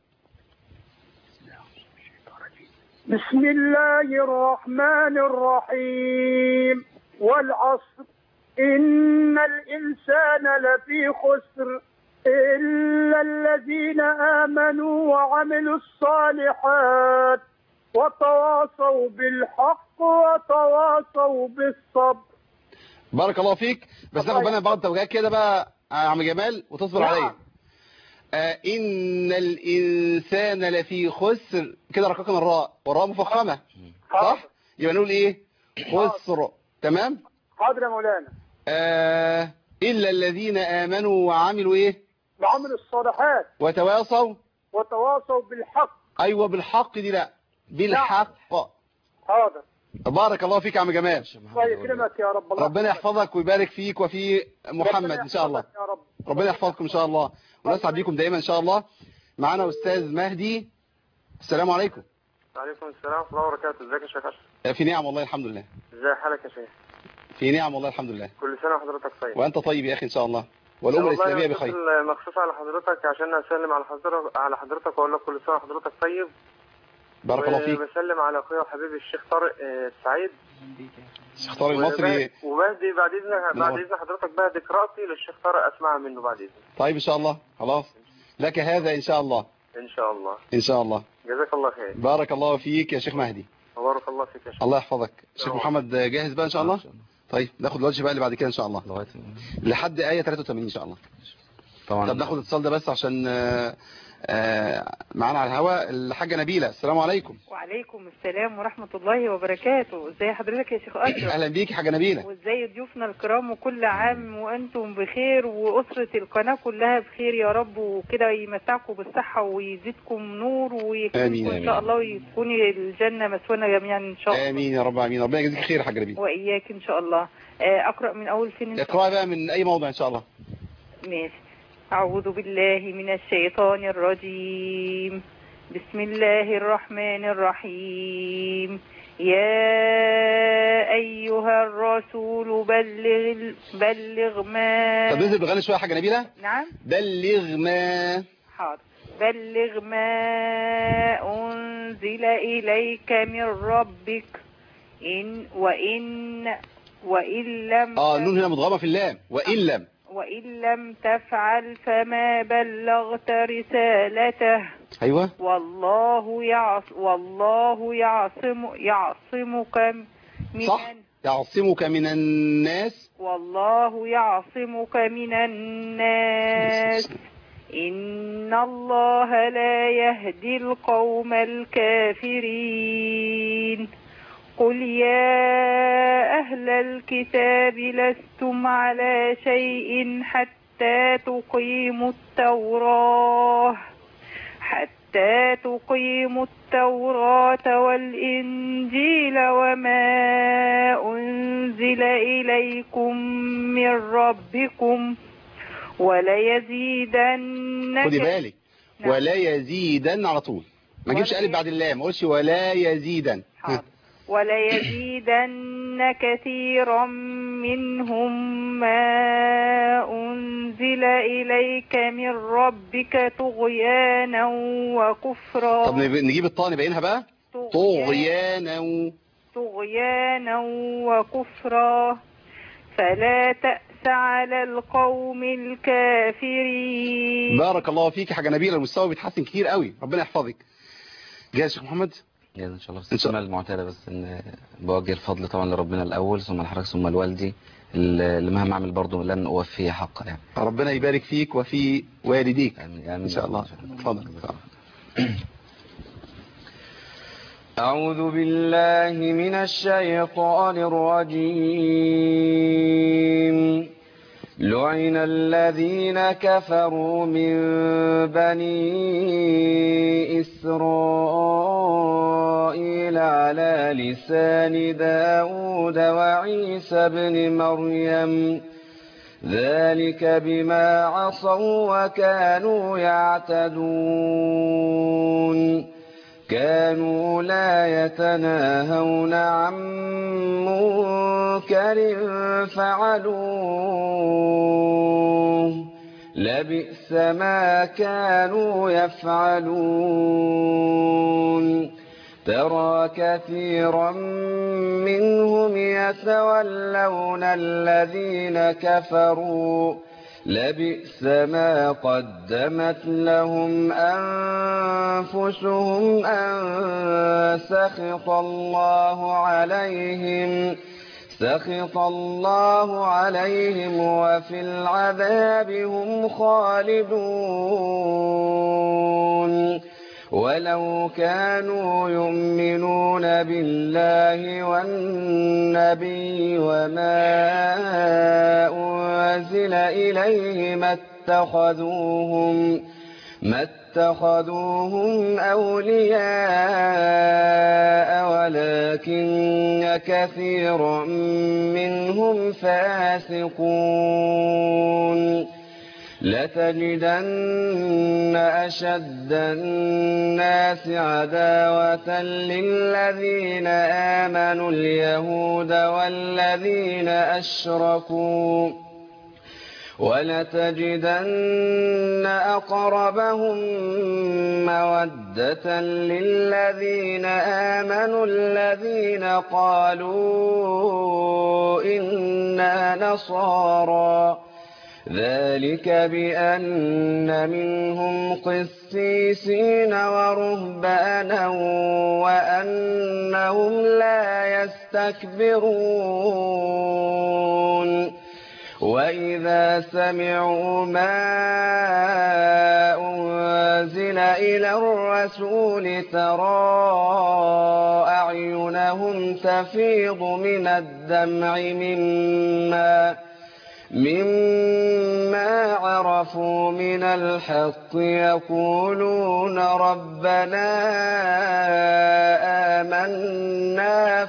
بسم الله الرحمن الرحيم. والعصر إن الإنسان لفي خسر إلا الذين آمنوا وعملوا الصالحات وتواصوا بالحق وتواصوا بالصبر. بارك الله فيك. بس ناخد بالنا بعض التوجيهات كده بقى يا عم جمال وتصبر عليا. إن الإنسان لفي خسر كده رققنا الراء والراء مفخمة صح؟ يبقى نقول إيه؟ خسر. تمام؟ حاضر يا مولانا. إلا الذين آمنوا وعملوا إيه؟ وعملوا الصالحات وتواصوا بالحق. أيوة بالحق دي لا بالحق. حاضر. بارك الله فيك يا عم جمال. الله يكرمك يا رب. ربنا يحفظك ويبارك فيك وفي محمد ان شاء الله. ربنا يحفظكم ان شاء الله ونسعد بيكم دائما ان شاء الله. معانا استاذ مهدي. السلام عليكم. وعليكم السلام ورحمه الله وبركاته. ازيك يا شيخ اشرف؟ في نعم والله الحمد لله. ازي حالك يا شيخ؟ في نعم والله الحمد لله. كل سنه وحضرتك طيب. وانت طيب يا اخي ان شاء الله والامه الاسلاميه بخير. مخصوص على حضرتك عشان اسلم على حضرتك واقول لك كل سنه وحضرتك طيب. بارك الله فيك. وبسلم على اخويا وحبيبي الشيخ طارق السعيد. الشيخ طارق المصري. وبهدي بعد اذن حضرتك بهدي قراءتي للشيخ طارق اسمعها منه بعد اذنك. طيب ان شاء الله خلاص لك هذا ان شاء الله. ان شاء الله. ان شاء الله. جزاك الله خير. بارك الله فيك يا شيخ مهدي. بارك الله فيك يا شيخ. الله يحفظك. شيخ محمد جاهز بقى ان شاء الله؟ طيب ناخد الوجه بقى اللي بعد كده ان شاء الله لحد آية 83 ان شاء الله. طبعا. طب ناخد الاتصال ده بس عشان معانا على الهواء الحاجة نبيلة. السلام عليكم. وعليكم السلام ورحمة الله وبركاته. ازي حضرتك يا شيخ أشرف؟ اهلا بيك يا حاجة نبيلة. وازاي ضيوفنا الكرام وكل عام وانتم بخير واسرة القناة كلها بخير يا رب وكده يمتعكم بالصحة ويزيدكم نور ويكرمكم ان شاء الله ويكون الجنة مسوانا جميعا ان شاء الله. امين يا رب امين. ربنا يجزيك خير يا حاجة نبيلة. واياك ان شاء الله. اقرأ من اول فين؟ اقرأ بقى من اي موضع ان شاء الله. ماشي. أعوذ بالله من الشيطان الرجيم. بسم الله الرحمن الرحيم. يا أيها الرسول بلغ ما. طب ننزل بغني شوية يا حاجة نبيلة. نعم. بلغ ما. حاضر. بلغ ما أنزل إليك من ربك وإن لم النون هنا مضغمة في اللام. وإن لم تفعل فما بلغت رسالته. أيوة. والله يعصمك من صح. يعصمك من الناس. والله يعصمك من الناس. إن الله لا يهدي القوم الكافرين. قل يا أهل الكتاب لستم على شيء حتى تقيموا التوراة والإنجيل وما أنزل إليكم من ربكم وليزيدن. خدي بالك. ولا يزيدن على طول ما نجيبش قالب بعد اللام ما قولش ولا يزيدن. وليزيدن كثيرا منهم ما أنزل إليك من ربك طغيانا وكفرا. طب نجيب الطاء نبينها بقى. طغيانا وكفرا فلا تأس على القوم الكافرين. بارك الله فيك يا حاجة نبيلة. المستوى بيتحسن كتير قوي. ربنا يحفظك. جاهز يا شيخ محمد؟ جاهز ان شاء الله. بس السماء المعتاده بس ان بوجه الفضل طبعا لربنا الاول ثم لحضرتك ثم لوالدي اللي مهما اعمل برضه لن اوفيه حقه يعني. ربنا يبارك فيك وفي والديك. امين ان شاء الله. اتفضل. أعوذ بالله من الشيطان الرجيم. لعن الذين كفروا من بني إسرائيل على لسان داود وعيسى بن مريم ذلك بما عصوا وكانوا يعتدون. كانوا لا يتناهون عن منكر فعلوه لبئس ما كانوا يفعلون. ترى كثيرا منهم يتولون الذين كفروا لبئس ما قدمت لهم أنفسهم أن سخط الله عليهم وفي العذاب هم خالدون. ولو كانوا يؤمنون بالله والنبي وما أنزل إليه ما اتخذوهم أولياء كثير منهم فاسقون لتجدن أشد الناس عداوة للذين آمنوا اليهود والذين أشركوا ولتجدن أقربهم مودة للذين آمنوا الذين قالوا إنا نصارى ذلك بأن منهم قسيسين ورهبانا وأنهم لا يستكبرون وإذا سمعوا ما أنزل إلى الرسول ترى أعينهم تفيض من الدمع مما عرفوا من الحق يقولون ربنا آمنا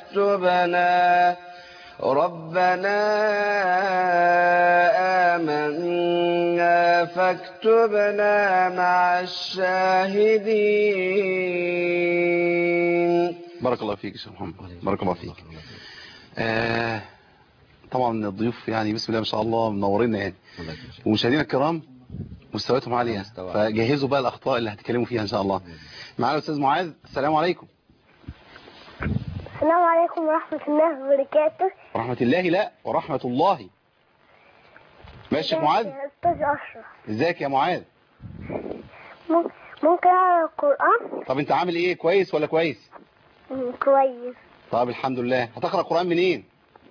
فاكتبنا مع الشاهدين. بارك الله فيك يا شيخ محمد، بارك الله فيك. طبعا الضيوف يعني بسم الله ما شاء الله منورينا يعني، ومشاهدينا الكرام مستوياتهم عاليه، فجهزوا بقى الاخطاء اللي هتتكلموا فيها ان شاء الله. معانا الاستاذ معاذ. السلام عليكم. السلام عليكم ورحمة الله وبركاته. ورحمة الله لا ورحمة الله. ماشي يا معاذ. أستاذ أشرف. ازيك يا معاذ؟ ممكن أقرأ القرآن؟ طب انت عامل ايه، كويس ولا كويس؟ كويس. طب الحمد لله. هتقرأ القرآن منين؟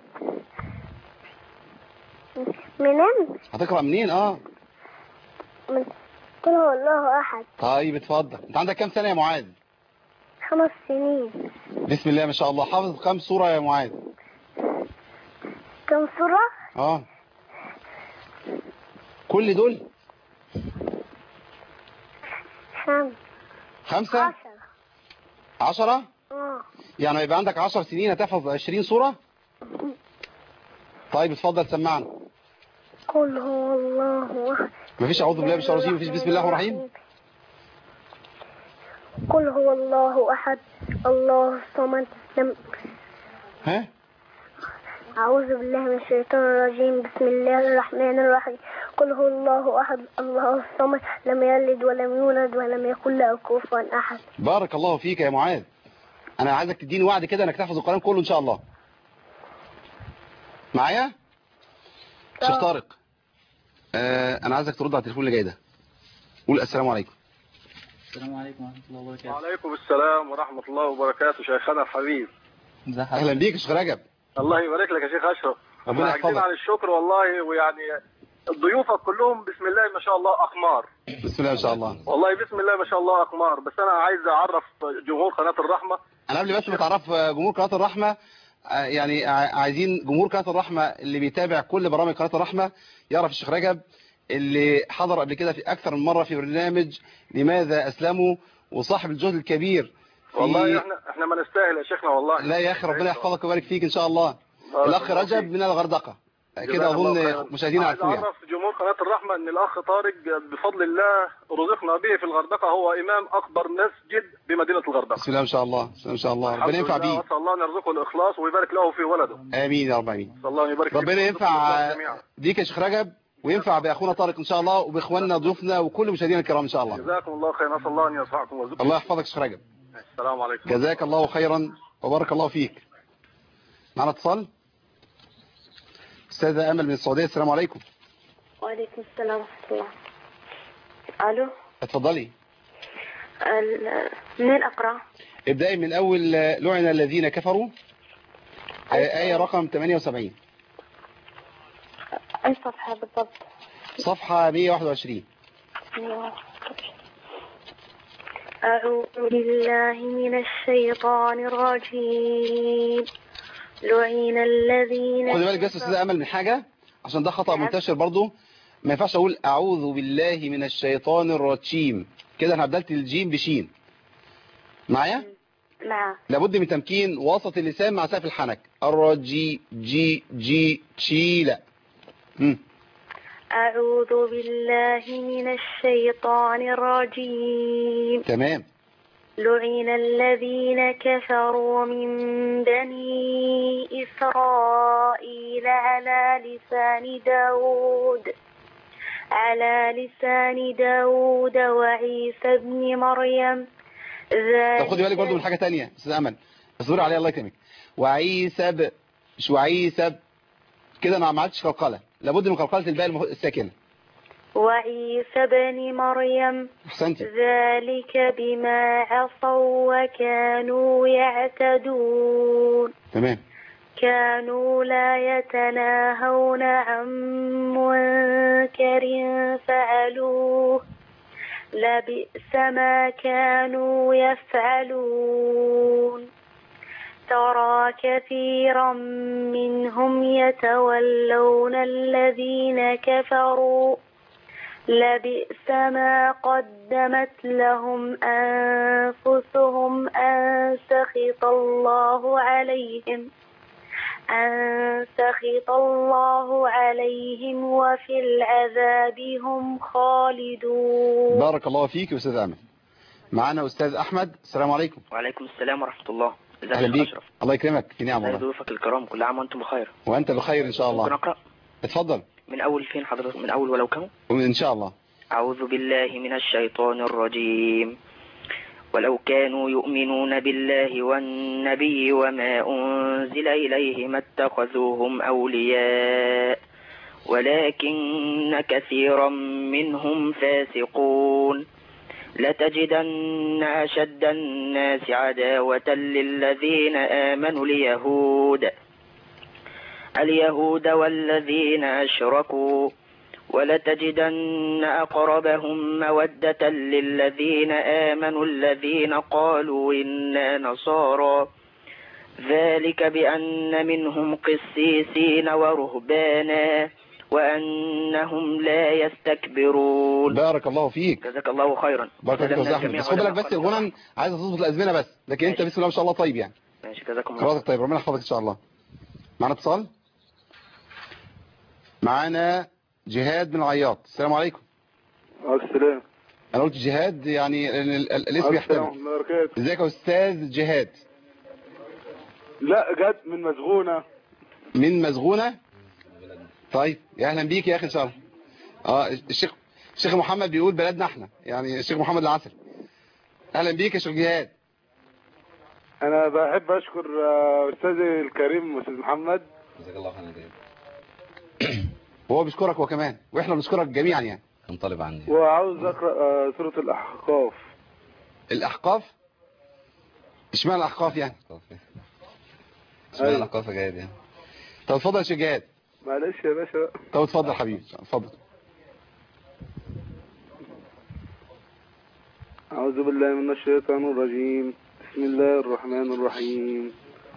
منين؟ هتقرأ منين؟ قل هو الله أحد. طيب اتفضل. انت عندك كام سنة يا معاذ؟ 5 سنين. بسم الله ما شاء الله. حافظ كام سورة يا معاذ؟ كم سورة؟ كل دول؟ 5. 10؟ يعني يبقى عندك 10 سنين هتحفظ 20 سورة؟ طيب اتفضل سمعنا. قل هو الله أحد. مفيش أعوذ بالله من الشيطان الرجيم، مفيش بسم الله الرحمن الرحيم؟ قل هو الله أحد الله الصمد أعوذ بالله من الشيطان الرجيم. بسم الله الرحمن الرحيم. قل هو الله أحد الله الصمد لم يلد ولم يولد ولم يكن له كفوا أحد. بارك الله فيك يا معاذ. أنا عايزك تديني وعد كده إنك تحفظ القرآن كله إن شاء الله. معايا؟ شيخ طارق، أنا عايزك ترد على التليفون اللي جاي ده. قول السلام عليكم. السلام عليكم ورحمة الله وبركاته. وعليكم السلام ورحمة الله وبركاته. شيخنا الحبيب. أهلا بيك يا شيخ رجب. الله يبارك لك يا شيخ أشرف. ربنا يحفظك. عن الشكر والله، ويعني ضيوفك كلهم بسم الله ما شاء الله أقمار. بسم الله ما شاء الله. والله بسم الله ما شاء الله أقمار. بس أنا عايز أعرف جمهور قناة الرحمة. أنا قبل بس ما تعرف جمهور قناة الرحمة، يعني عايزين جمهور قناة الرحمة اللي بيتابع كل برامج قناة الرحمة يعرف الشيخ رجب اللي حضر قبل كده في أكثر من مرة في برنامج لماذا أسلموا، وصاحب الجهد الكبير والله احنا ما نستاهل يا شيخنا والله. لا يا أخي ربنا يحفظك ويبارك فيك إن شاء الله. الأخ رجب من الغردقة كده أظن مشاهدينا عارفين. عايز أعرف جمهور قناة الرحمة أن الأخ طارق بفضل الله رزقنا به في الغردقة، هو إمام أكبر مسجد بمدينة الغردقة. بسم الله ما شاء الله. بسم الله ما شاء الله. ربنا ينفع بيه. نسأل الله أن يرزقه الإخلاص ويبارك له في ولده. آمين يا رب آمين. الله يبارك ربنا ينفع بيك يا شيخ رجب وينفع بأخونا طارق إن شاء الله وبإخواننا ضيوفنا وكل مشاهدينا الكرام إن شاء الله. جزاكم الله خير. نسأل الله أن يرفعكم ويرزقكم. الله يحفظك يا شيخ رجب. السلام عليكم. جزاك الله خيرا وبارك الله فيك. معنا اتصال. أستاذة أمل من السعودية. السلام عليكم. وعليكم السلام ورحمة الله. ألو. اتفضلي. منين أقرأ؟ ابدأي من أول لعن الذين كفروا، آية رقم 78. أي صفحة بالضبط؟ صفحة 121. أعوذ بالله من الشيطان الرجيم. لعن الذين خدي بالك بس أستاذة أمل من حاجة عشان ده خطأ منتشر برضو. ما ينفعش أقول أعوذ بالله من الشيطان الرجيم كده، أنا بدلت الجيم بشين معايا. نعم. لابد من تمكين وسط اللسان مع سقف الحنك. الرجي جي جي تشيلا. أعوذ بالله من الشيطان الرجيم. تمام. لعن الذين كفروا من بني إسرائيل على لسان داود وعيسى ابن مريم. طب خدي بالك برضه من حاجة تانية استاذ امل، اصبري عليها الله يكرمك. وعيسى مش وعيسى كده، انا ما عملتش قلقله، لابد من قلقله الباء الساكنه. وعيسى ابن مريم. احسنتي. ذلك بما عصوا وكانوا يعتدون. تمام. كانوا لا يتناهون عن منكر فعلوه لبئس ما كانوا يفعلون. ترى كثيرا منهم يتولون الذين كفروا لبئس ما قدمت لهم أنفسهم أن سخط الله عليهم وفي العذاب هم خالدون. بارك الله فيك يا أستاذ أمل. معنا أستاذ أحمد. السلام عليكم. وعليكم السلام ورحمة الله. أهلا بيك. الله يكرمك. في نعم والله. ضيوفك الكرام، كل عام وأنتم بخير. وأنت بخير إن شاء الله. ممكن أقرأ؟ اتفضل. من أول فين حضرتك؟ من أول ولو كم؟ إن شاء الله. أعوذ بالله من الشيطان الرجيم. ولو كانوا يؤمنون بالله والنبي وما أنزل إليه ما اتخذوهم أولياء ولكن كثيرا منهم فاسقون. لتجدن أشد الناس عداوة للذين آمنوا اليهود والذين أشركوا ولتجدن أقربهم مودة للذين آمنوا الذين قالوا إنا نصارى ذلك بأن منهم قسيسين ورهبانا وأنهم لا يستكبرون. بارك الله فيك. جزاك الله خيرا. بارك الله فيك. بس خد بالك بس الغنى عايزه تظبط الأزمنة بس، لكن أنت بسم الله ما شاء الله طيب يعني. ماشي جزاكم الله. قراءتك طيب، ربنا يحفظك إن شاء الله. معنا اتصال. معنا جهاد بن العياط. السلام عليكم. السلام. انا قلت جهاد يعني الاسم يحتمل. ازيك يا استاذ جهاد؟ لا جت من مسغونة. من مسغونة؟ طيب يا اهلا بيك يا اخي ان شاء الله. الشيخ محمد بيقول بلدنا احنا، يعني الشيخ محمد العسل. اهلا بيك يا شيخ جهاد. انا بحب اشكر استاذي الكريم استاذ محمد. جزاك الله خيرا. وهو بيشكرك هو كمان، واحنا بنشكرك جميعا يعني. كان طالب عني. وعاوز اقرا سوره الاحقاف. الاحقاف؟ اشمعنى الاحقاف يعني؟ اشمعنى الاحقاف يا جهاد يعني؟ طب اتفضل يا شيخ جهاد. معلش يا باشا. طب اتفضل حبيبي اتفضل. اعوذ بالله من الشيطان الرجيم. بسم الله الرحمن الرحيم.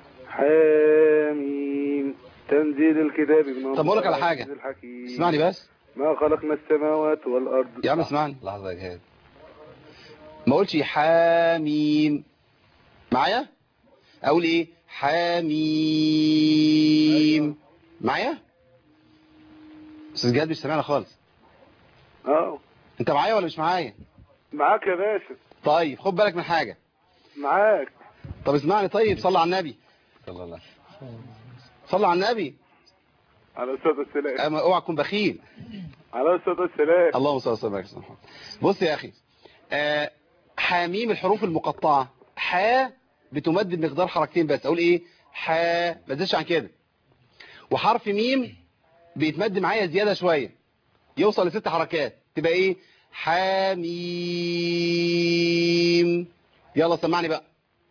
حاميم تنزيل الكتاب من الله. طب اقول لك على حاجه، اسمعني بس. ما خلقنا السماوات والارض. يا عم اسمعني لحظه يا جهاد. ما قلتش حاميم معايا؟ اقول ايه؟ حاميم معايا؟ استاذ جهاد مش سامعنا خالص. انت معايا ولا مش معايا؟ معاك يا باشا. طيب خد بالك من حاجه. معاك. طب اسمعني طيب، صلي على النبي. صلى الله صلي على النبي على الصلاة والسلام. اوعى تكون بخيل. على الصلاة والسلام. اللهم صل وسلم على سيدنا محمد. بص يا اخي، حاميم الحروف المقطعه، حا بتمد بمقدار حركتين بس. اقول ايه؟ حا، ما تزيدش عن كده. وحرف ميم بيتمد معايا زياده شويه، يوصل ل6 حركات، تبقى ايه؟ حاميم. يلا سمعني بقى.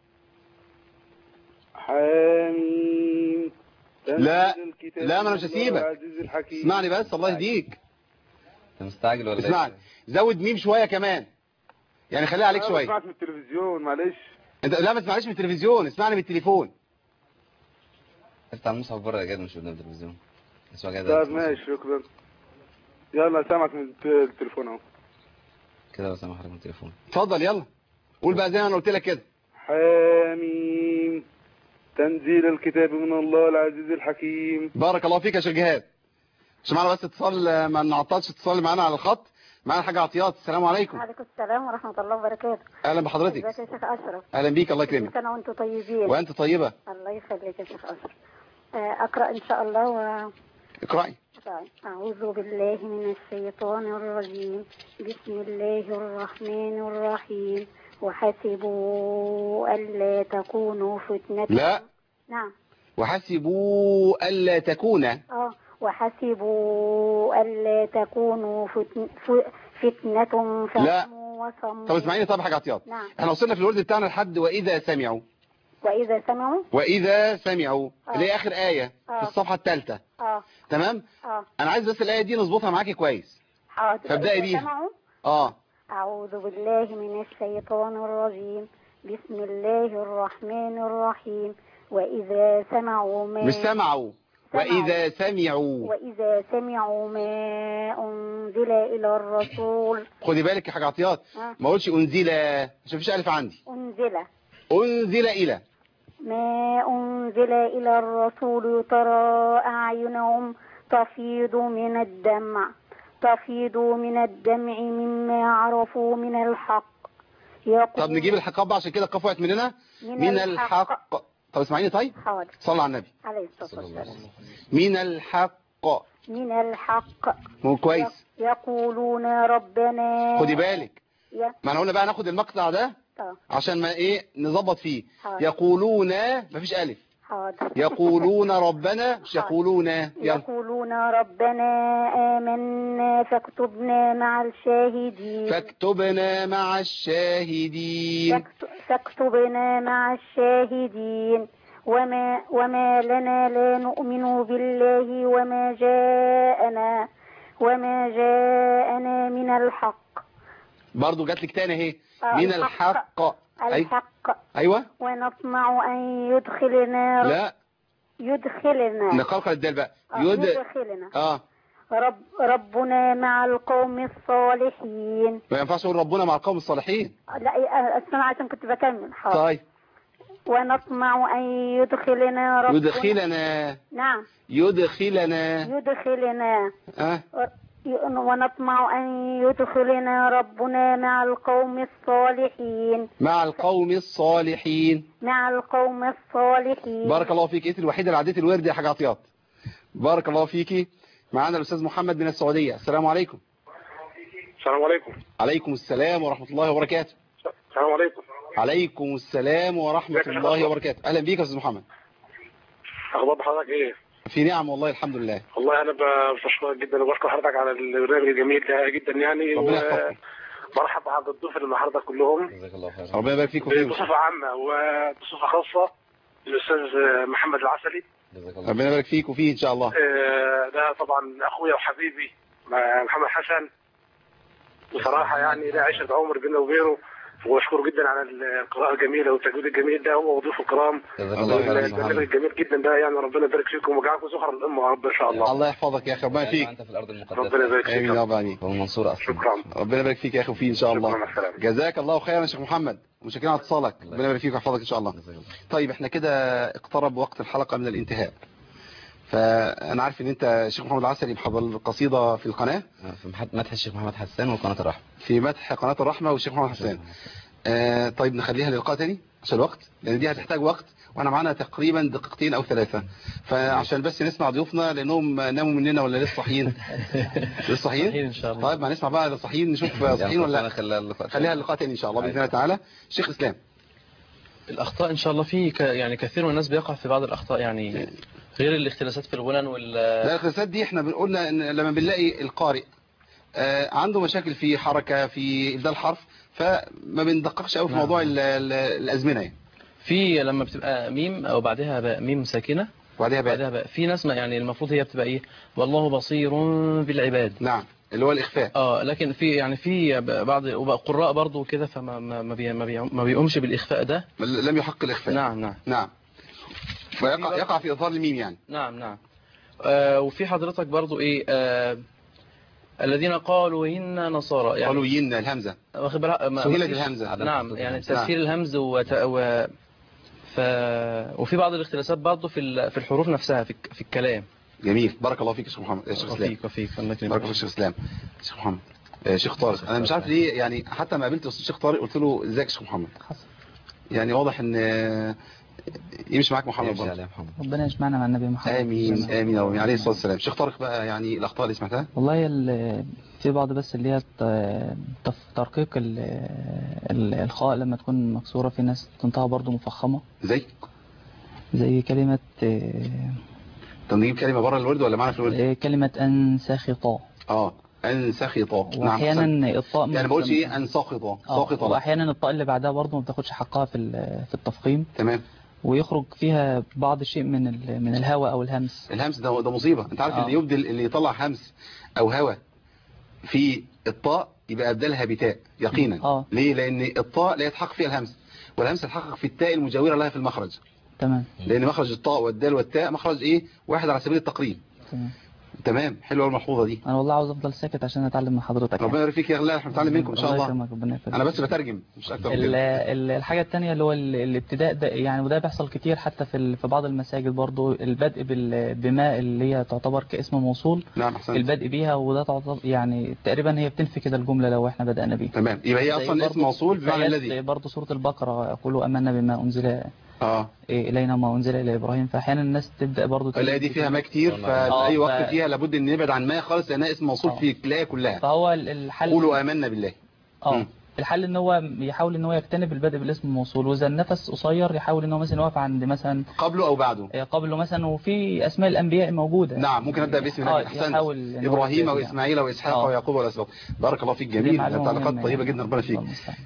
حاميم. لا ما انا مش هسيبك، اسمعني بس الله يهديك. انت مستعجل ولا ايه؟ اسمعني، زود ميم شويه كمان، يعني خليها عليك شويه. اسمعك من التلفزيون معلش. انت لا ما تسمعنيش من التلفزيون، اسمعني من التليفون. افتح المصحف بره يا جاد، مش قدام التلفزيون. اسمع جاد. طب ماشي شكرا. يلا سامعك من التليفون اهو. كده بسامع حضرتك من التليفون. اتفضل يلا قول بقى زي ما انا قلت لك كده. حاميم تنزيل الكتاب من الله العزيز الحكيم. بارك الله فيك يا شيخ جهاد. مش معنا بس اتصال، ما نعطلش اتصال معانا على الخط. معانا حاجة عطيات. السلام عليكم. وعليكم السلام ورحمة الله وبركاته. اهلا بحضرتك. ازيك يا شيخ اشرف؟ اهلا بيك، الله يكرمك. كل سنة وانتم طيبين. وانت طيبة. الله يخليك يا شيخ اشرف. اقرأ ان شاء الله. اقرأي. أعوذ بالله من الشيطان الرجيم. بسم الله الرحمن الرحيم. وحسبوا ألا تكونوا فتنة. لا. نعم. وحسبوا ألا تكون. وحسبوا ألا تكونوا فتنة فهموا وصموا. طب اسمعيني، طب حاجة عطيات. نعم. احنا وصلنا في الورد بتاعنا لحد وإذا سمعوا. وإذا سمعوا اللي هي آخر آية في الصفحة الثالثة. تمام. أنا عايز بس الآية دي نظبطها معاكي كويس. حاضر. فابدأي بيها. أعوذ بالله من الشيطان الرجيم. بسم الله الرحمن الرحيم. وإذا سمعوا ما. مش سمعوا. وإذا سمعوا ما أنزل إلى الرسول. خدي بالك يا حاجة عطيات. ما قلتش أنزل، عشان مفيش ألف عندي. أنزل إلى ما أنزل إلى الرسول ترى أعينهم تفيض من الدمع مما عرفوا من الحق. طب نجيب الحق عشان كده القاف وقعت مننا. من الحق. طب اسمعيني. طيب حاضر. صلى على النبي عليه الصلاة والسلام. من الحق. مو كويس. يقولون ربنا. خدي بالك. ما انا قلنا بقى ناخد المقطع ده عشان ما نظبط فيه. حاضر. يقولون مفيش ألف. حاضر. يقولون ربنا، مش يقولون. يقولون ربنا آمنا فاكتبنا مع الشاهدين. وما لنا لا نؤمن بالله وما جاءنا من الحق. برضو جات لك تاني اهي. من الحق. ايوه. ونطمع ان يدخلنا. لا. يدخلنا. نقلقل الدال بقى. يدخلنا. ربنا مع القوم الصالحين. ما ينفعش اقول ربنا مع القوم الصالحين. لا استنى عشان كنت بكمل. حاضر. طيب. ونطمع ان يدخلنا ربنا. يدخلنا. نعم. يدخلنا. ونطمع أن يدخلنا ربنا مع القوم الصالحين. بارك الله فيك. انت الوحيدة اللي عديت الورد يا حاجة عطيات. بارك الله فيكي. معانا الأستاذ محمد من السعودية. السلام عليكم. السلام عليكم. عليكم السلام ورحمة الله وبركاته. السلام عليكم. عليكم السلام ورحمة الله وبركاته. أهلا بيك يا أستاذ محمد. أخبار حضرتك إيه؟ في نعم والله الحمد لله. والله أنا بشكرك جدا وبشكر حضرتك على البرنامج الجميل ده جدا يعني. مرحبا بحضرتك الضيوف اللي مع حضرتك كلهم. جزاك الله خير. ربنا يبارك فيك وفيهم. بصفة عامة وبصفة خاصة الأستاذ محمد العسلي. ربنا يبارك فيك وفيه إن شاء الله. ده طبعا أخويا وحبيبي محمد حسن. بصراحة يعني ده عشرة عمر بيننا وبينه، واشكره جدا على القراءة الجميلة والتجويد الجميل ده، هو وضيوف الكرام. البرنامج الجميل جدا ده يعني ربنا يبارك فيكم ويجعلكم زخر الأمة يا رب إن شاء الله. الله يحفظك يا أخي. ربنا يبارك فيك. أنت في الأرض المقدسة. ربنا يبارك فيك. آمين يا رب العالمين. والمنصورة أصلا. شكرا. ربنا يبارك فيك يا أخي وفيه إن شاء الله. جزاك الله خيرا يا شيخ محمد، ومشكرين على اتصالك. ربنا يبارك فيك ويحفظك إن شاء الله. طيب احنا كده اقترب وقت الحلقة من الانتهاء، فأنا عارف إن أنت شيخ محمد العسلي محضر القصيدة في القناة في مدح الشيخ محمد حسان وقناة الرحمة. في مدح قناة الرحمة والشيخ محمد حسان. طيب نخليها للقاء تاني عشان الوقت، لأن دي هتحتاج وقت واحنا معانا تقريبا دقيقتين أو 3، فعشان بس نسمع ضيوفنا لأنهم ناموا مننا ولا لسه صاحيين؟ لسه صاحيين إن شاء الله. طيب ما نسمع بقى صاحيين، نشوف صاحيين ولا لا. خليها اللقاء تاني إن شاء الله بإذن الله تعالى. شيخ إسلام، الأخطاء إن شاء الله في يعني كثير من الناس بيقع في بعض الأخطاء، يعني غير الاختلاسات في الغنن لا الاختلاسات دي احنا بنقولنا إن لما بنلاقي القارئ عنده مشاكل في حركة في إبدال الحرف، فما بندققش قوي في موضوع الأزمنة يعني. في لما بتبقى ميم أو بعدها باء، ميم ساكنة وبعدها باء، في ناس يعني المفروض هي بتبقى إيه، والله بصير بالعباد. نعم اللي هو الإخفاء. لكن في يعني في بعض قراء برضو كده فما ما بيقومش بالإخفاء ده، لم يحق الإخفاء. نعم ويقع في إظهار الميم يعني. نعم. وفي حضرتك برضو إيه الذين قالوا إنا نصارى يعني قالوا إنا الهمزة واخد بالك سهلت الهمزة. نعم يعني تسهيل الهمز وفي بعض الاختلاسات برضه في الحروف نفسها في الكلام. جميل. بارك الله فيك يا شيخ محمد. يا شيخ اسلام. وفيك بارك الله فيك شيخ اسلام. شيخ محمد. شيخ طارق، انا مش عارف ليه يعني حتى ما قابلت الشيخ طارق قلت له ازيك يا شيخ محمد. يعني واضح ان يمشي معاك محمد برضه. ربنا يجمعنا مع النبي محمد. امين امين عليه الصلاه والسلام. شيخ طارق بقى يعني الاخطاء اللي سمعتها والله في بعض بس اللي هي ترقيق الخاء لما تكون مكسوره، في ناس تنطقها برضه مفخمه زي كلمه. طب نجيب كلمه بره الورد ولا معانا في الورد؟ كلمه انسخطا. انسخطا. واحيانا الطاء يعني بقولش ايه انسخطا ساقطه. واحيانا الطاء اللي بعدها برضه ما بتاخدش حقها في التفخيم. تمام. ويخرج فيها بعض شيء من الهواء او الهمس. الهمس ده مصيبه. انت عارف اللي يبدل اللي يطلع همس او هواء في الطاء يبقى ابدلها بتاء يقينا. ليه؟ لان الطاء لا يتحقق فيها الهمس، والهمس يتحقق في التاء المجاوره لها في المخرج. تمام. لان مخرج الطاء والدال والتاء مخرج ايه واحد على سبيل التقريب. تمام. حلوه الملحوظه دي. انا والله عاوز افضل ساكت عشان اتعلم من حضرتك. ربنا يبارك فيك يا غلا، احنا بنتعلم منكم ان شاء الله. انا بس بترجم مش اكتر من كده. الحاجه الثانيه اللي هو الابتداء ده يعني، وده بيحصل كتير حتى في بعض المساجد برضو، البدء بما اللي هي تعتبر كاسم موصول. نعم احسنت. البدء بيها وده تعتبر يعني تقريبا هي بتنفي كده الجمله لو احنا بدانا بيها. تمام. يبقى هي اصلا اسم موصول بمعنى الذي. برضو سوره البقره يقولوا امنا بما انزل إلينا ما أنزل إلى إبراهيم، فأحيانا الناس تبدأ برضو الآية دي فيها ما كتير، فأي وقت فيها لابد أن نبعد عن ما خالص لأنها اسم موصول في الآية كلها. فهو الحل قولوا آمنا بالله. الحل ان هو يحاول ان هو يجتنب البدء بالاسم الموصول، واذا النفس قصير يحاول ان هو مثلا يقف عند مثلا قبله او بعده. قبله مثلا، وفي اسماء الانبياء موجوده. نعم ممكن ابدا باسم الله. احسنت. ابراهيم واسماعيل واسحاق ويعقوب والاسباط. بارك الله فيك. جميل. تعليقات طيبه جدا. ربنا فيك.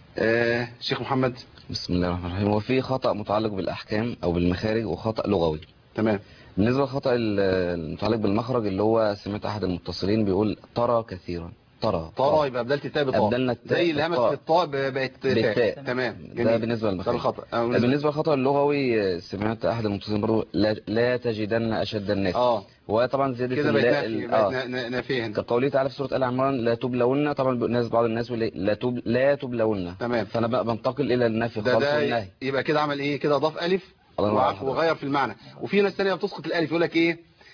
شيخ محمد. بسم الله الرحمن الرحيم. وفي خطا متعلق بالاحكام او بالمخارج وخطا لغوي. تمام. بالنسبه للخطا المتعلق بالمخرج اللي هو سمعت احد المتصلين بيقول ترى كثيرا. ترى يبقى بدلت التاء بطاء. بدلنا التاء زي الهمس في الطاء بقت تاء. تمام. جميل. ده بالنسبه للمخرج. ده الخطا. بالنسبه للخطا اللغوي سمعت احد المتصلين برضه لا تجدن اشد الناس. وطبعا زياده كده بقت نافيه. كقوله تعالى في سوره ال عمران لا تبلون. طبعا بعض الناس لا تبلون. تمام. فانا بقى بنتقل الى النفي خالص والنهي. يبقى كده عمل ايه؟ كده اضاف الف وغير في المعنى. وفي ناس ثانيه بتسقط الالف يقول لك ايه؟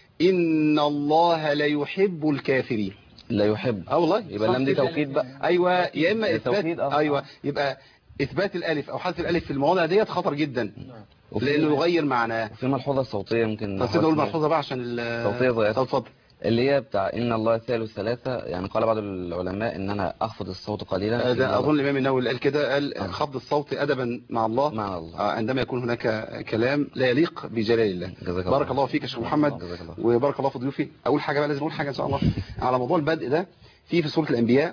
ان الله لا يحب الكافرين. لا يحب. والله يبقى اللام دي توكيد بقى. ايوه. يا اما اثبات. ايوه. يبقى اثبات الالف او حذف الالف في المواضع ديت خطر جدا لانه يغير معناه. وفي ملحوظه صوتيه ممكن بس نقول ملحوظه بقى عشان الصوتيه اتغيرت. اتفضل. اللي هي بتاع ان الله ثالث ثلاثه. يعني قال بعض العلماء ان انا اخفض الصوت قليلا. ده اظن الامام النووي اللي قال كده، قال خفض الصوت ادبا مع الله. عندما يكون هناك كلام لا يليق بجلال الله. بارك الله فيك يا شيخ محمد، وبارك الله في ضيوفي. اقول حاجه بقى، لازم اقول حاجه ان شاء الله على موضوع البدء ده. في سوره الانبياء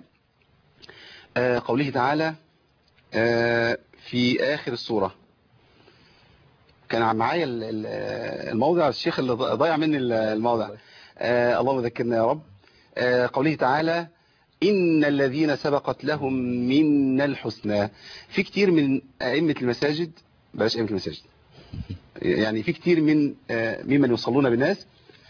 قوله تعالى في اخر السوره، كان معايا الموضع الشيخ اللي ضيع مني الموضع. اللهم ذكرنا يا رب. قوله تعالى إن الذين سبقت لهم من الحسنى. في كتير من أئمة المساجد، بلاش أئمة المساجد، يعني في كتير من ممن يصلون بالناس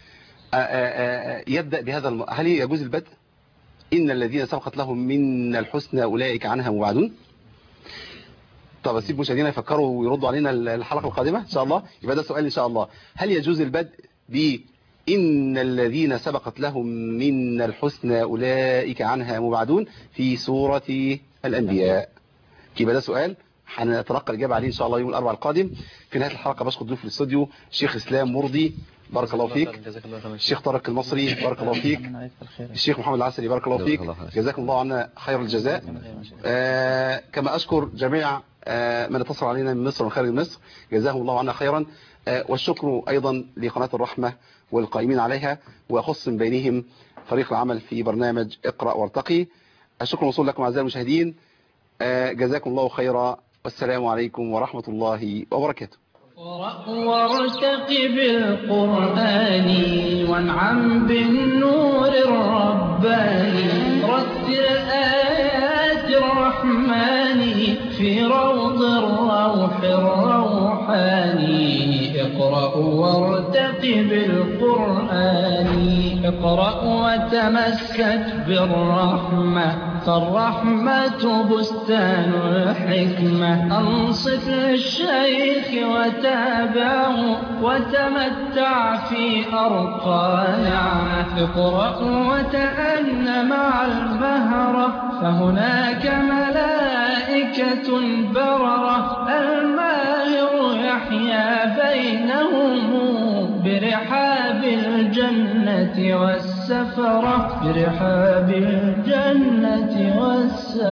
يبدأ بهذا هل يجوز البدء؟ إن الذين سبقت لهم من الحسنى أولئك عنها مبعدون. طب اسيب مشاهدينا يفكروا ويردوا علينا الحلقة القادمة إن شاء الله. يبقى ده سؤال إن شاء الله. هل يجوز البدء إن الذين سبقت لهم من الحسنى أولئك عنها مبعدون في سورة الأنبياء؟ يبقى ده سؤال هنتلقى الإجابة عليه إن شاء الله يوم الأربعاء القادم. في نهاية الحلقة بشكر ضيوف الاستوديو الشيخ إسلام مرضي بارك الله فيك، الشيخ طارق المصري بارك الله فيك، الشيخ محمد العسلي بارك الله فيك، جزاكم الله عنا خير الجزاء. كما أشكر جميع من اتصل علينا من مصر ومن خارج مصر، جزاهم الله عنا خيرا. والشكر أيضا لقناة الرحمة والقائمين عليها، وأخص من بينهم فريق العمل في برنامج اقرأ وارتقي. الشكر موصول لكم أعزائي المشاهدين، جزاكم الله خيرا، والسلام عليكم ورحمة الله وبركاته. وارتقي بالقرآن وانعم بالنور الرباني، رتل آيات الرحمن في روض الروح الروحاني. اقرأ اقرأ وارتقب القرآن اقرأ وتمسك بالرحمة فالرحمة بستان الحكمة أنصت للشيخ وتابعه وتمتع في أرقى نعمة اقرأ وتأن مع المهرة فهناك ملائكة بررة الماهر يحيا بينهم برحاب الجنة والسفرة برحاب الجنة والسفرة